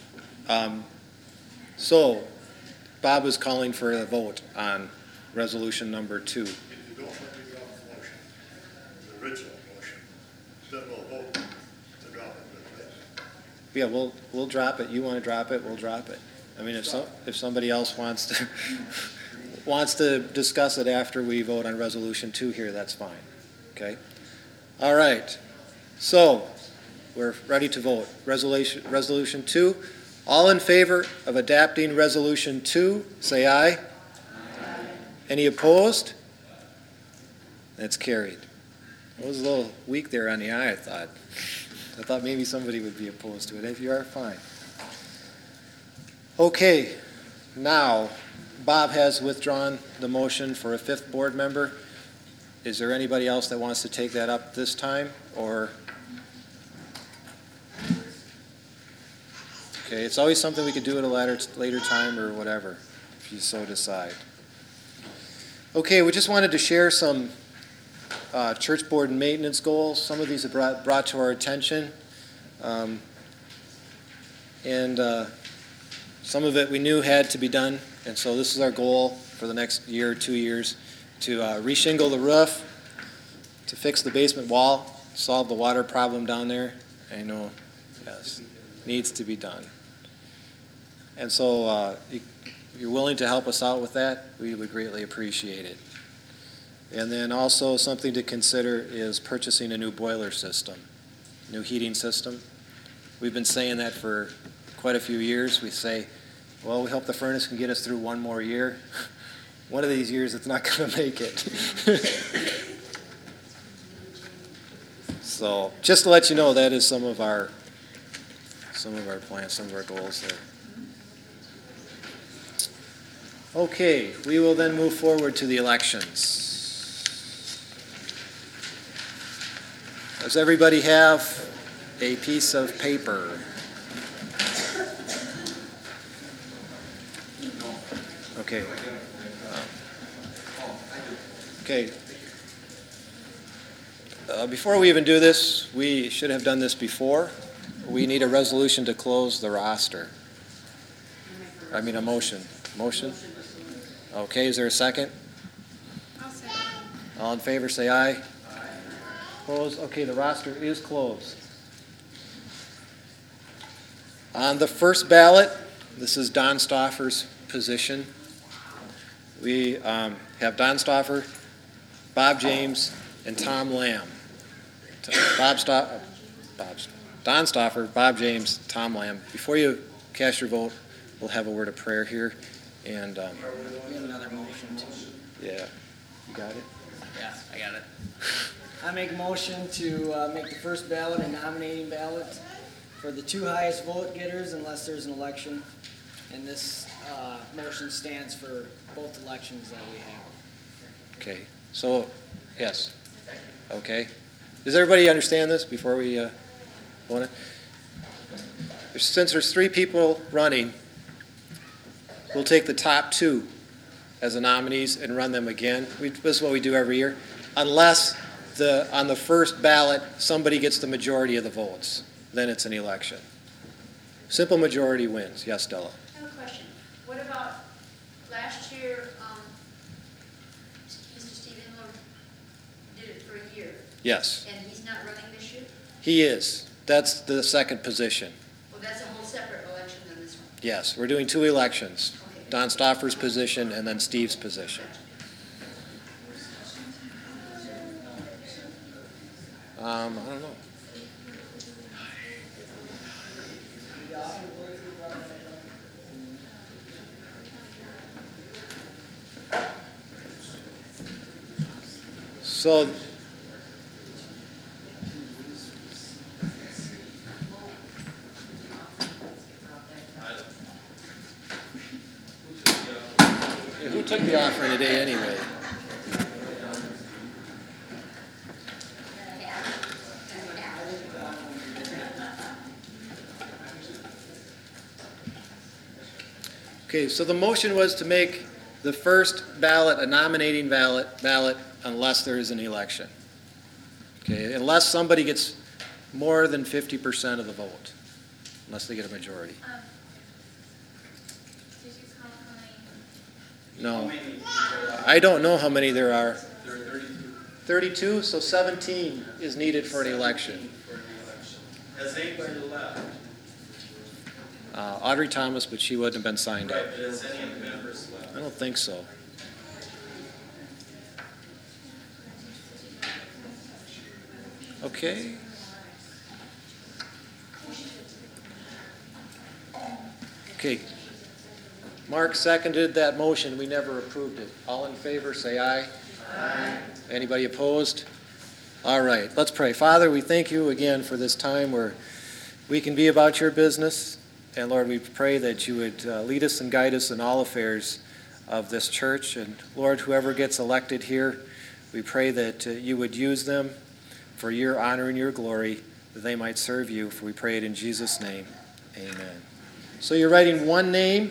So, Bob was calling for a vote on resolution number 2. If you don't let me drop the motion, the original motion, then we'll vote to drop it. Yeah, we'll drop it. You want to drop it, we'll drop it. I mean, if somebody else wants to discuss it after we vote on resolution 2 here, that's fine. Okay? All right. So, we're ready to vote. Resolution 2. All in favor of adopting resolution 2, say aye. Aye. Any opposed? That's carried. It was a little weak there on the aye, I thought. I thought maybe somebody would be opposed to it. If you are, fine. Okay, now Bob has withdrawn the motion for a 5th board member. Is there anybody else that wants to take that up this time, or? Okay, it's always something we could do at a later time or whatever, if you so decide. Okay, we just wanted to share some church board and maintenance goals. Some of these are brought to our attention. And some of it we knew had to be done. And so this is our goal for the next year or 2 years, to reshingle the roof, to fix the basement wall, solve the water problem down there. I know, yes, needs to be done. And so if you're willing to help us out with that, we would greatly appreciate it. And then also something to consider is purchasing a new boiler system, new heating system. We've been saying that for quite a few years. We say, well, we hope the furnace can get us through one more year. One of these years it's not going to make it. So just to let you know, that is some of our plans, some of our goals there. Okay, we will then move forward to the elections. Does everybody have a piece of paper? Okay. Okay. Before we even do this, we should have done this before. We need a resolution to close the roster. I mean, a motion. Motion? Okay, is there a second? I'll second. All in favor, say aye. Aye. Opposed? Okay, the roster is closed. On the first ballot, this is Don Stauffer's position. We have Don Stauffer, Bob James, and Tom Lamb. Don Stauffer, Bob James, Tom Lamb. Before you cast your vote, we'll have a word of prayer here. And We have another motion too. yeah, you got it? Yeah, I got it. I make a motion to make the first ballot a nominating ballot for the 2 highest vote getters unless there's an election. And this motion stands for both elections that we have. Okay, so, yes. Okay? Does everybody understand this before we go on? Since there's 3 people running, we'll take the top 2 as the nominees and run them again. This is what we do every year. Unless on the first ballot, somebody gets the majority of the votes. Then it's an election. Simple majority wins. Yes, Stella? I have a question. What about last year, Mr. Stephen Miller did it for a year, Yes. and he's not running this year? He is. That's the second position. Well, that's a whole separate election than this one. Yes, we're doing 2 elections. Okay. Don Stoffer's position and then Steve's position. I don't know. So who took the offering today anyway? Okay, so the motion was to make the first ballot a nominating ballot unless there is an election. Okay, unless somebody gets more than 50% of the vote, unless they get a majority. Did you count how many? No, I don't know how many there are. 32, so 17 is needed for an election. Has anybody left? Audrey Thomas, but she wouldn't have been signed up. Right, but has any of the members left? I don't think so. Okay. Okay. Mark seconded that motion. We never approved it. All in favor, say aye. Aye. Anybody opposed? All right, let's pray. Father, we thank you again for this time where we can be about your business. And Lord, we pray that you would lead us and guide us in all affairs of this church. And Lord, whoever gets elected here, we pray that you would use them for your honor and your glory, that they might serve you. For we pray it in Jesus' name. Amen. So you're writing one name?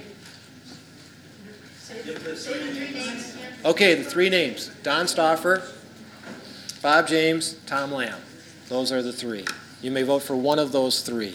Okay, the 3 names. Don Stoffer, Bob James, Tom Lamb. Those are the 3. You may vote for one of those 3.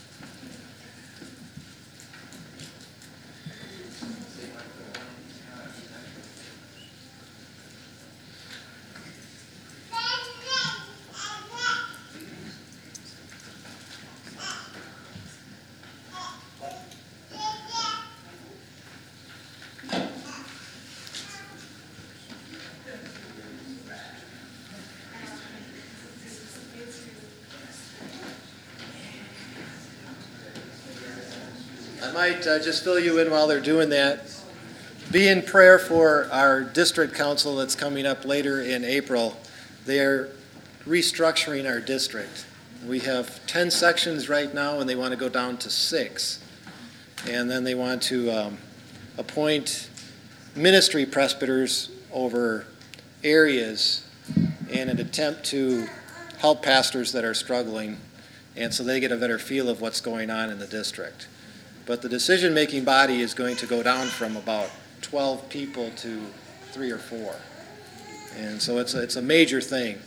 I might just fill you in while they're doing that. Be in prayer for our district council that's coming up later in April. They're restructuring our district. We have 10 sections right now, and they want to go down to 6. And then they want to appoint ministry presbyters over areas in an attempt to help pastors that are struggling, and so they get a better feel of what's going on in the district. But the decision-making body is going to go down from about 12 people to 3 or 4. And so it's a major thing,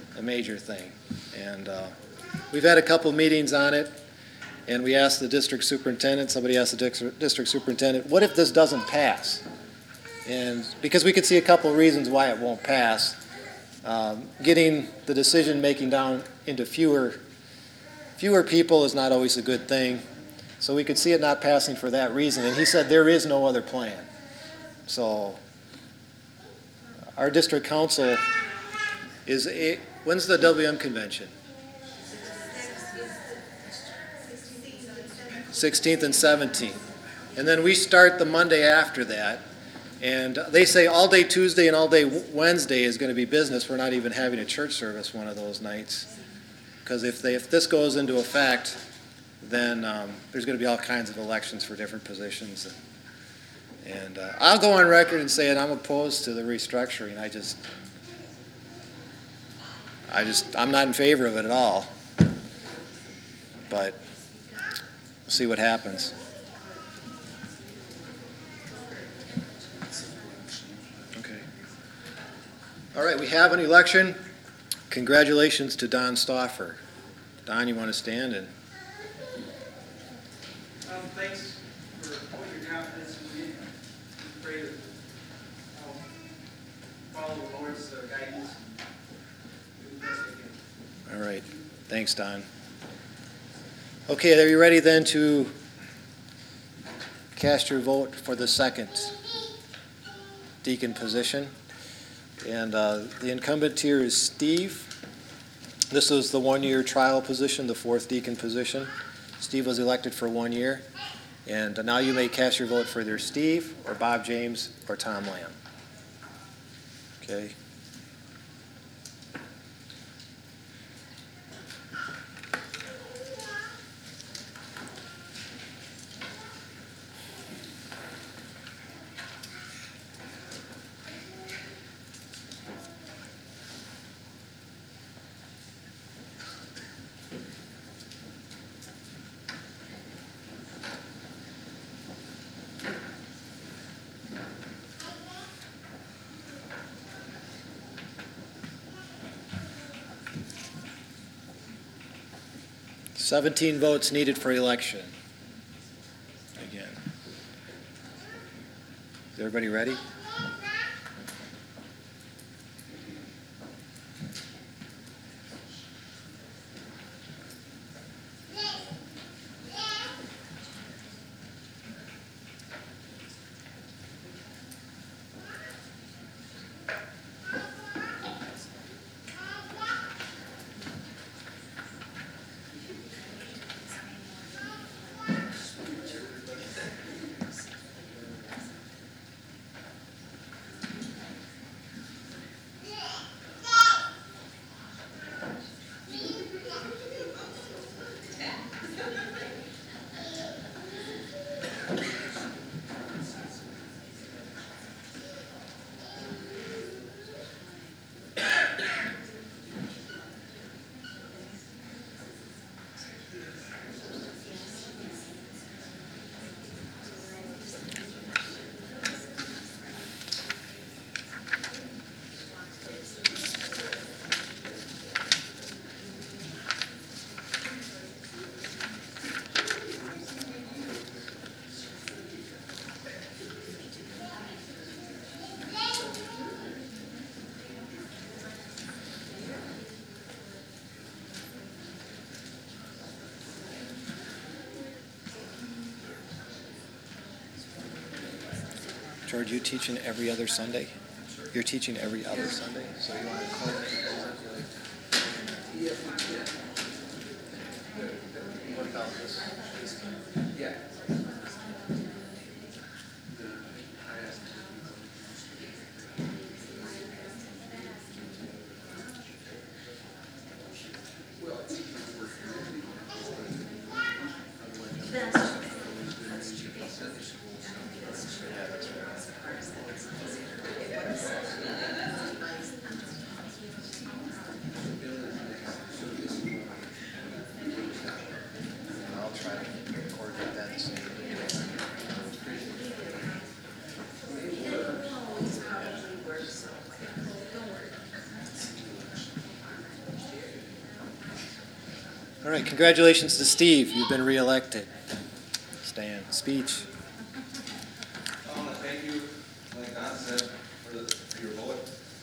And we've had a couple meetings on it, and we asked the district superintendent, somebody asked the district superintendent, what if this doesn't pass? And because we could see a couple of reasons why it won't pass. Getting the decision-making down into fewer people is not always a good thing. So we could see it not passing for that reason. And he said there is no other plan. So our district council when's the WM convention? 16th and 17th. And then we start the Monday after that. And they say all day Tuesday and all day Wednesday is going to be business. We're not even having a church service one of those nights. Because if this goes into effect, then there's going to be all kinds of elections for different positions. And I'll go on record and say that I'm opposed to the restructuring. I'm not in favor of it at all. But we'll see what happens. Okay. All right, we have an election. Congratulations to Don Stauffer. Don, you want to stand? And thanks for all your confidence in me. I pray that I'll follow the Lord's guidance and do the best I can. all right. Thanks, Don. Okay, are you ready then to cast your vote for the second deacon position? And the incumbent here is Steve. This is the one-year trial position, the fourth deacon position. Steve was elected for 1 year. And now you may cast your vote for either Steve or Bob James or Tom Lamb. Okay. $17 votes needed for election. Again. Is everybody ready? George, you teaching every other Sunday? You're teaching every other Sunday? So you want to coordinate what about this? Yeah. I'll try to coordinate that the same way. All right, congratulations to Steve. You've been reelected. Stan, speech. I want to thank you, like Don said, for your vote.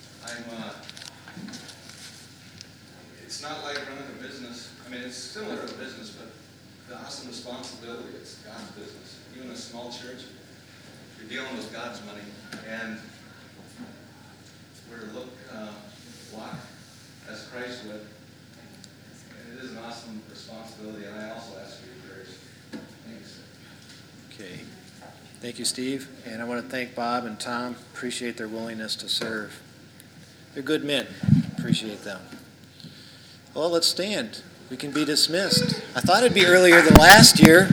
It's not like running a business. I mean, it's similar to a business, but the awesome responsibility, it's God's business. Even a small church, you're dealing with God's money. And we're to walk as Christ would. And it is an awesome responsibility, and I also ask for your prayers. Thanks. Okay. Thank you, Steve. And I want to thank Bob and Tom. Appreciate their willingness to serve. They're good men. Appreciate them. Well, let's stand. We can be dismissed. I thought it'd be earlier than last year.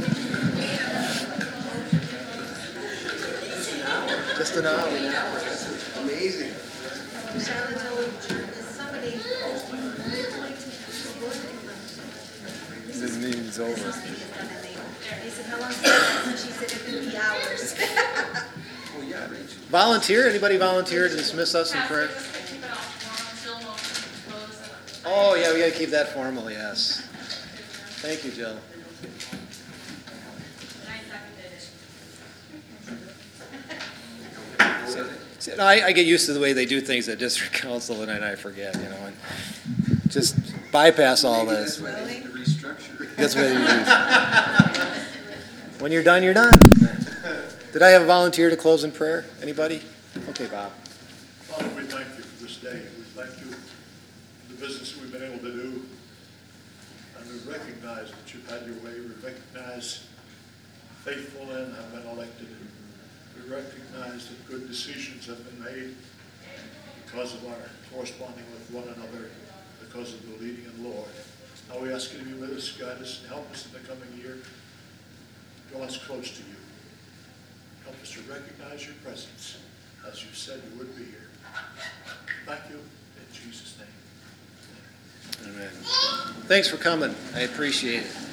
Just an hour. Amazing. Somebody meeting's over. They said, how long's that? And she said, it could be hours. Oh, yeah, Rachel. Volunteer? Anybody volunteer to dismiss us in prayer? Oh, yeah, we got to keep that formal, yes. Thank you, Jill. See, no, I get used to the way they do things at district council, and I forget, you know, and just bypass all this. Really? Restructure. That's what it is. When you're done, you're done. Did I have a volunteer to close in prayer? Anybody? Okay, Bob. Father, we thank you for this day. We thank you for the business we've been able to do. And we recognize that you've had your way. We recognize faithful men have been elected. We recognize that good decisions have been made because of our corresponding with one another, because of the leading of the Lord. Now we ask you to be with us, guide us, and help us in the coming year. Draw us close to you. Help us to recognize your presence as you said you would be here. Thank you in Jesus' name. Amen. Thanks for coming. I appreciate it.